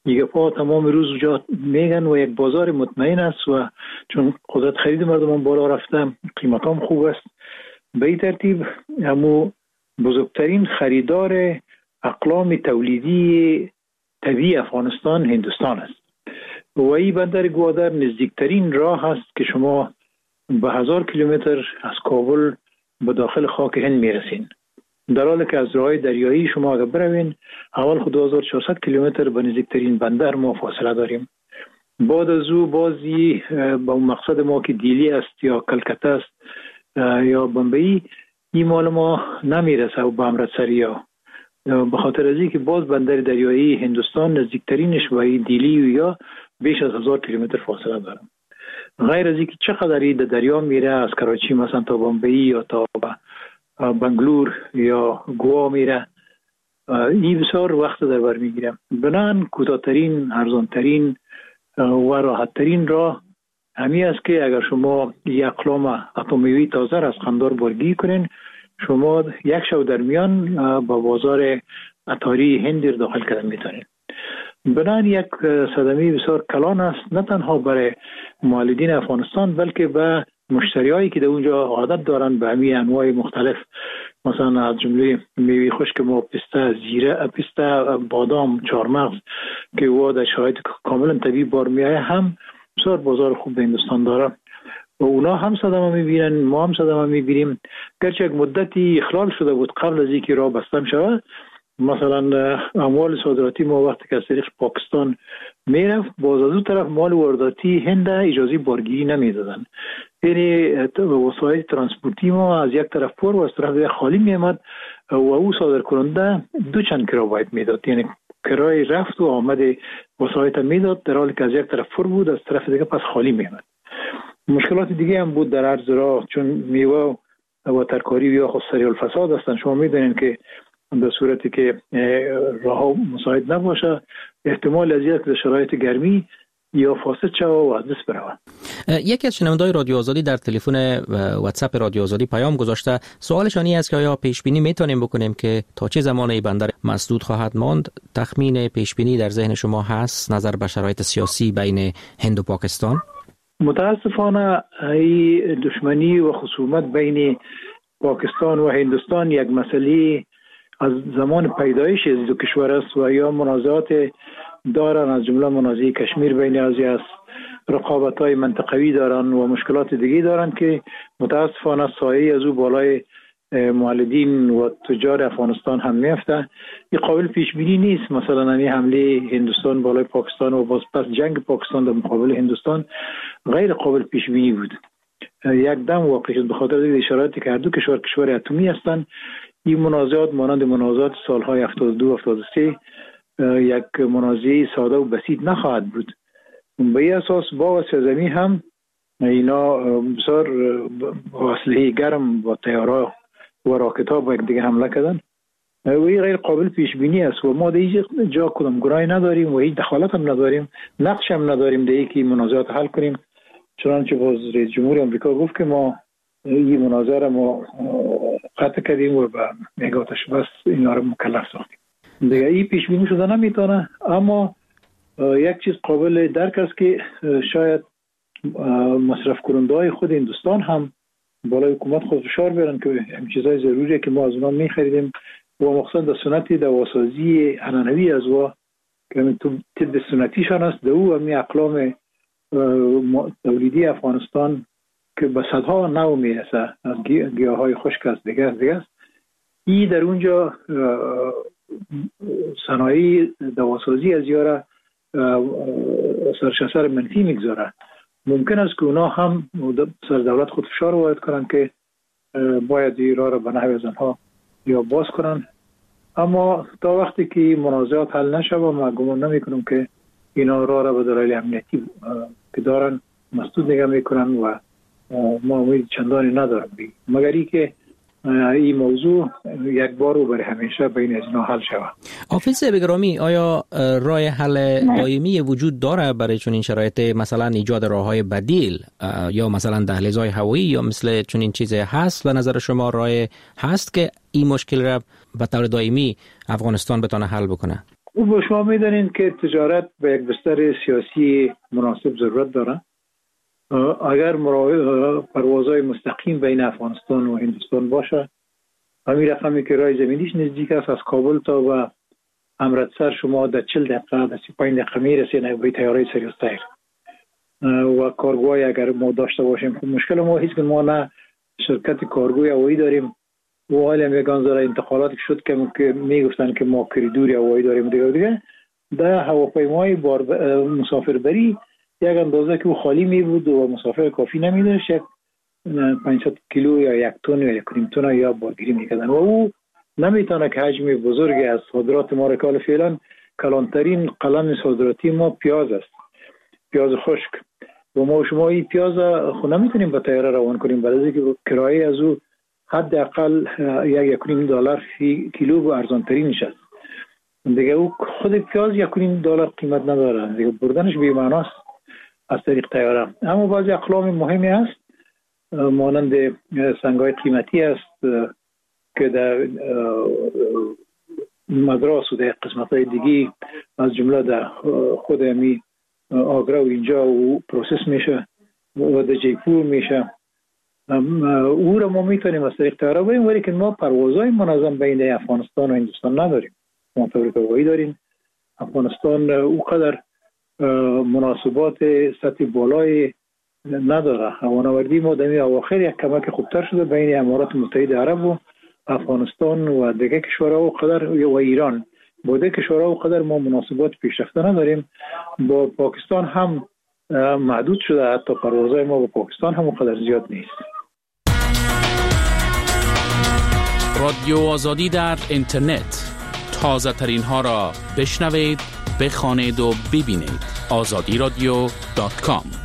ایگپا تمام روز جا میگن و یک بازار مطمئن است و چون قدرت خرید مردم بالا رفته، قیمت هم خوب است. به این ترتیب همو بزرگترین خریدار اقلام تولیدی طبیعی افغانستان هندوستان است و این بندر گوادر نزدیکترین راه است که شما به 1000 کیلومتر از کابل به داخل خاک هند میرسین، در حالی که از راههای دریایی شما اگر بروین اول خود 2400 کیلومتر به نزدیکترین بندر ما فاصله داریم. بعد از او بازی با مقصد ما که دیلی است یا کلکته است یا بمبئی، این مال ما نمیرسه و به امرتسری ها، به خاطر از اینکه باز بندر دریایی هندوستان نزدیکترینش با دیلی یا بیش از 1000 کیلومتر فاصله دارم. غیر از اینکه چقدر در دریا میره، از کراچی مثلا تا بمبئی یا تا بنگلور یا گوا میره، این بسیار وقت در بر میگیره. بنان کوتاه‌ترین، ارزان‌ترین و راحت‌ترین راه همین است که اگر شما یک اقلام اتمیوی تازه از قندار بارگیری کنین، شما یک شب در میان با بازار اتاری هند داخل کردن میتونید. بنان یک صدمه بسیار کلان است، نه تنها برای مولدین افغانستان بلکه به مشتریایی که در اونجا عادت دارن به همین انواع مختلف، مثلا از جمله میوه خشک ما، پسته، زیره، پسته، بادام، چهارمغز که او در شرایط کاملا طبیعی بار میایه، هم بسیار بازار خوب به هندوستان داره و اونا هم صدمه میبینن، ما هم صدمه میبینیم. گرچه یک مدتی اخلال شده بود قبل از اینکه راه بسته شود، مثلا اموال صادراتی ما وقتی که از طریق پاکستان میرفت، باز از اون طرف مال وارداتی هند اجازه بارگیری نمیدادن، یعنی وسایل ترانسپورتی ما از یک طرف پر و از طرف خالی میامد و او صادر کننده دو چند کرا باید میداد، یعنی کرای رفت و آمد وسایل میداد، در حالی که از یک طرف پر بود از طرف دیگه پس خالی میامد. مشکلات دیگه هم بود در عرض راه، چون میوه و ترکاری یا خود سریع الفساد هستن. شما میدونین که در صورتی که راه مساعد نباشه، احتمال از یک شرایط گرمی یا فاسد شود و از دست برود. یکی از شنونده‌های رادیو آزادی در تلفن واتساپ رادیو آزادی پیام گذاشته. سوالشان این است که آیا پیش بینی میتونیم بکنیم که تا چه زمانی بندر مسدود خواهد ماند؟ تخمین پیش بینی در ذهن شما هست نظر به شرایط سیاسی بین هند و پاکستان؟ متاسفانه این دشمنی و خصومت بین پاکستان و هندوستان یک مسئله از زمان پیدایش از دو کشور است و یا منازعات دارن، از جمله منازعه کشمیر بین ازی است، رقابت‌های منطقوی دارن و مشکلات دیگه دارن که متاسفانه سایه از او بالای مولدین و تجار افغانستان هم میفته. این قابل پیش بینی نیست. مثلا این حمله هندوستان بالای پاکستان و باز پس جنگ پاکستان در مقابل هندوستان غیر قابل پیش بینی بود، یک دم واقع شد به خاطر اینکه شرایطی که هر دو کشور اتمی هستند. این منازعات مانند منازعات سالهای 72 73 یک منازعه ساده و بسیط نخواهد بود. به این اساس با سرزمی هم اینا بسیار اسلحه گرم با طیاره و راکت‌ها با یک دیگه حمله کردن و این غیر قابل پیش بینی است و ما در هیچ جا کدام گرایی نداریم و هیچ دخالت هم نداریم، نقش هم نداریم در اینکه منازعات حل کنیم. چنانچه باز رئیس جمهور آمریکا گفت که ما این مناظره ما قطع کردیم و به نگاتش بس اینا رو مکلف ساختیم. دیگه این پیش بینی شده نمیتونه، اما یک چیز قابل درک است که شاید مصرف کننده های خود هندوستان هم بالای حکومت خود فشار بیارن که این چیزای ضروریه که ما از اونها میخریدیم و مقصد در سنت دواسازی عنعنوی از و که طب سنتی شان است، دو همی اقلام تولیدی افغانستان که به صدها نو میرسه از گیاهای خشک از دیگه است. این در اونجا صنایع دواسازی از یاره سرشسر منفی میگذاره. ممکن است که اونا هم سر دولت خود فشار وارد کنن که باید این راه را به نحو از آنها یا باز کنن، اما تا وقتی که منازعات حل نشه و ما گمان نمی کنم که اینا راه را به دلایل امنیتی که دارن مسدود نگه میکنن و ما امید چندانی ندارم مگر ای که این موضوع یک بار و برای همیشه بین از اینا حل شود. آفیس بگرامی، آیا راه حل دائمی وجود داره برای چون این شرایط، مثلا ایجاد راههای بدیل یا مثلا دهلیزهای هوایی یا مثل چون این چیز هست؟ و نظر شما راه هست که این مشکل را به طور دائمی افغانستان بتونه حل بکنه؟ او با شما میدانید که تجارت به یک بستر سیاسی مناسب ضرورت داره. اگر پروازهای مستقیم بین افغانستان و هندوستان باشه، همین رقمی که راه زمینیش نزدیک است، از کابل تا و امرتسر شما در 40 دقیقه در 35 دقیقه میرسید به طیاره سریع‌السیر. و کارگوهای اگر ما داشته باشیم، مشکل ما هیچ که ما نه شرکت کارگوی هوایی داریم و حالی هم یکان ذره انتقالاتی شد که میگفتن که ما کریدوری هوایی داریم دیگه در هواپیمای مسافربری یک اندازه که خالی می بود و مسافر کافی نمیداشت، 500 کیلو یا 1 تن یا 1.5 تن یا بارگیری میکردن و او نمیتونه که حجم بزرگی از صادرات ما را که فعلا کلانترین قلم صادراتی ما پیاز است، پیاز خشک. و ما شما این پیاز خود نمیتونیم با طیاره روان کنیم، برای اینکه کرایه از او حداقل $1.5 فی کیلو و ارزانترین نشه دیگه. او خود پیاز $1.5 قیمت نداره دیگه، بردنش بی معناست از طریق طیاره. اما بعضی اقلام مهمی است مانند سنگ‌های قیمتی است که در مدراس و در قسمت‌های دیگی از جمله در خود امی آگرا و اینجا و پروسس میشه و در جیپور میشه. او را ما میتونیم از طریق طیاره بریم، ولی که ما پروازهای منظم بین افغانستان و هندوستان نداریم. ما تفریق هوایی داریم. افغانستان اوقدر مناسبات سطح بالای نداره. هوانوردی ما در اواخر یک کمک خوبتر شده بین امارات متحده عرب و افغانستان و دیگه کشورها و قدر و ایران. با دیگه کشورها و قدر ما مناسبات پیشرفته نداریم. با پاکستان هم محدود شده، حتی پروازهای ما با پاکستان هم قدر زیاد نیست. رادیو آزادی در اینترنت، تازه ترین ها را بشنوید، بخوانید و ببینید. azadiradio.com.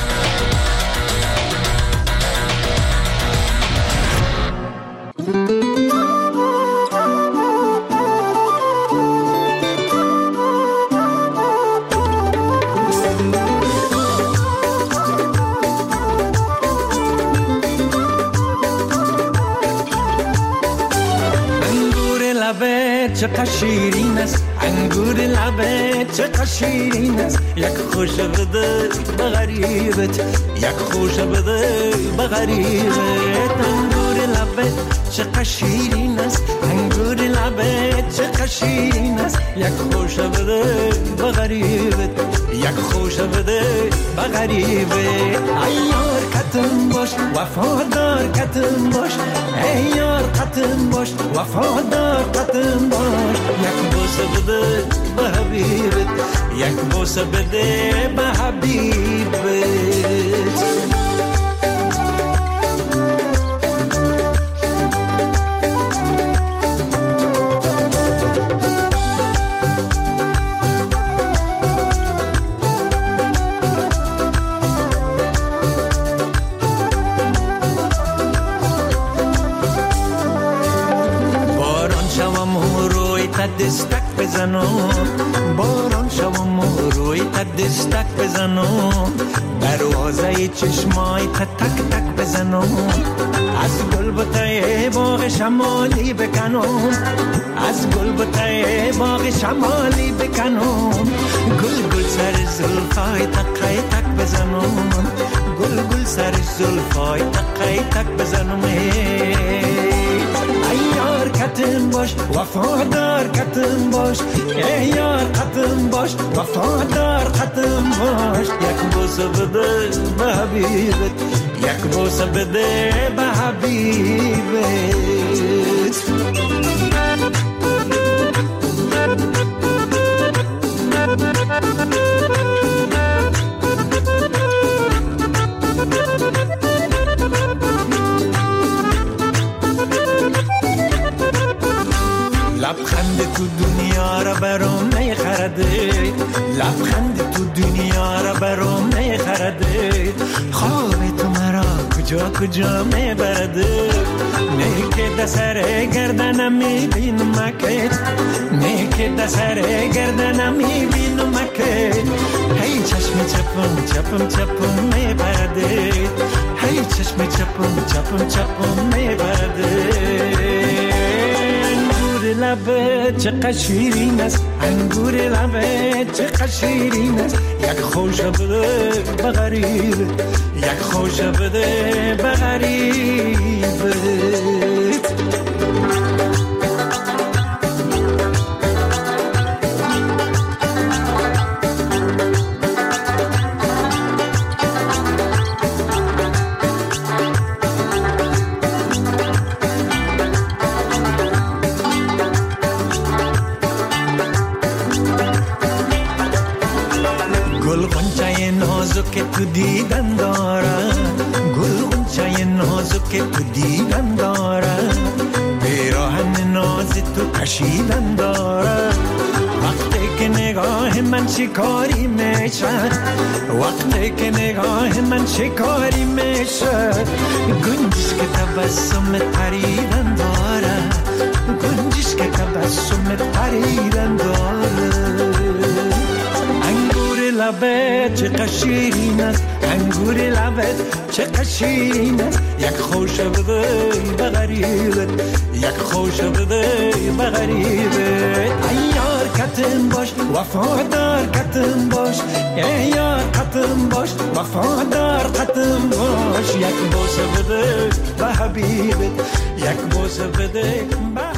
چقدر شیرین است انگور لبت، چقدر شیرین است یک خوش بده به غریبت، یک خوش بده به غریبت. انگور لبت چقدر شیرین است انگور لبت، چقدر شیرین است یک خوش بده به غریبت، یک خوش بده به غریبت. ایار کتم باش وفادار کتم باش، ایار کتم باش وفادار کتم باش. یک بوسه بده به حبیبت، یک بوسه بده به حبیبت. دستک بزنم باران شوم و روی دستک بزنم، دروازه چشمای تک تک بزنم، از گلبته باغ شمالی بکنم، از گلبته باغ شمالی بکنم، گل گل سر زلفای تک تک بزنم، گل گل سر زلفای تک تک بزنم. ایار کتم باش وفادار کتم باش، ایار کتم باش وفادار کتم باش. یک بوسه بده به حبیبت، یک بوسه بده به حبیبت. لبخند تو دنیا را برام میخرده، لبخند تو دنیا را برام میخرده، خواب تو مرا کجا کجا میبرده. نیکه دسر گردنم میبینم که، نیکه دسر گردنم میبینم که، هی چشم چپم چپم چپم میبرده، هی چشم چپم چپم چپم میبرده. لبت چقدر شیرین است انگور لبت چقدر شیرین است یک خوش بده به غریب یک خوش بده به غریب که تو دیدن دارم گل غنچه نازو که تو دیدن دارم پیراهن ناز تو کشیدن دارم وقتی که نگاه من شکاری میشه وقتی که نگاه من شکاری میشه گنجش که تبسم پریدن دارم گنجش که تبسم پریدن دارم لبت چقدر شیرین است انگور لبت چقدر شیرین است یک خوش بده به غریبت یک خوش بده به غریبت ایار کتم باش وفادار کتم باش ایار کتم باش وفادار کتم باش یک بوسه بده به حبیبت یک بوسه بده به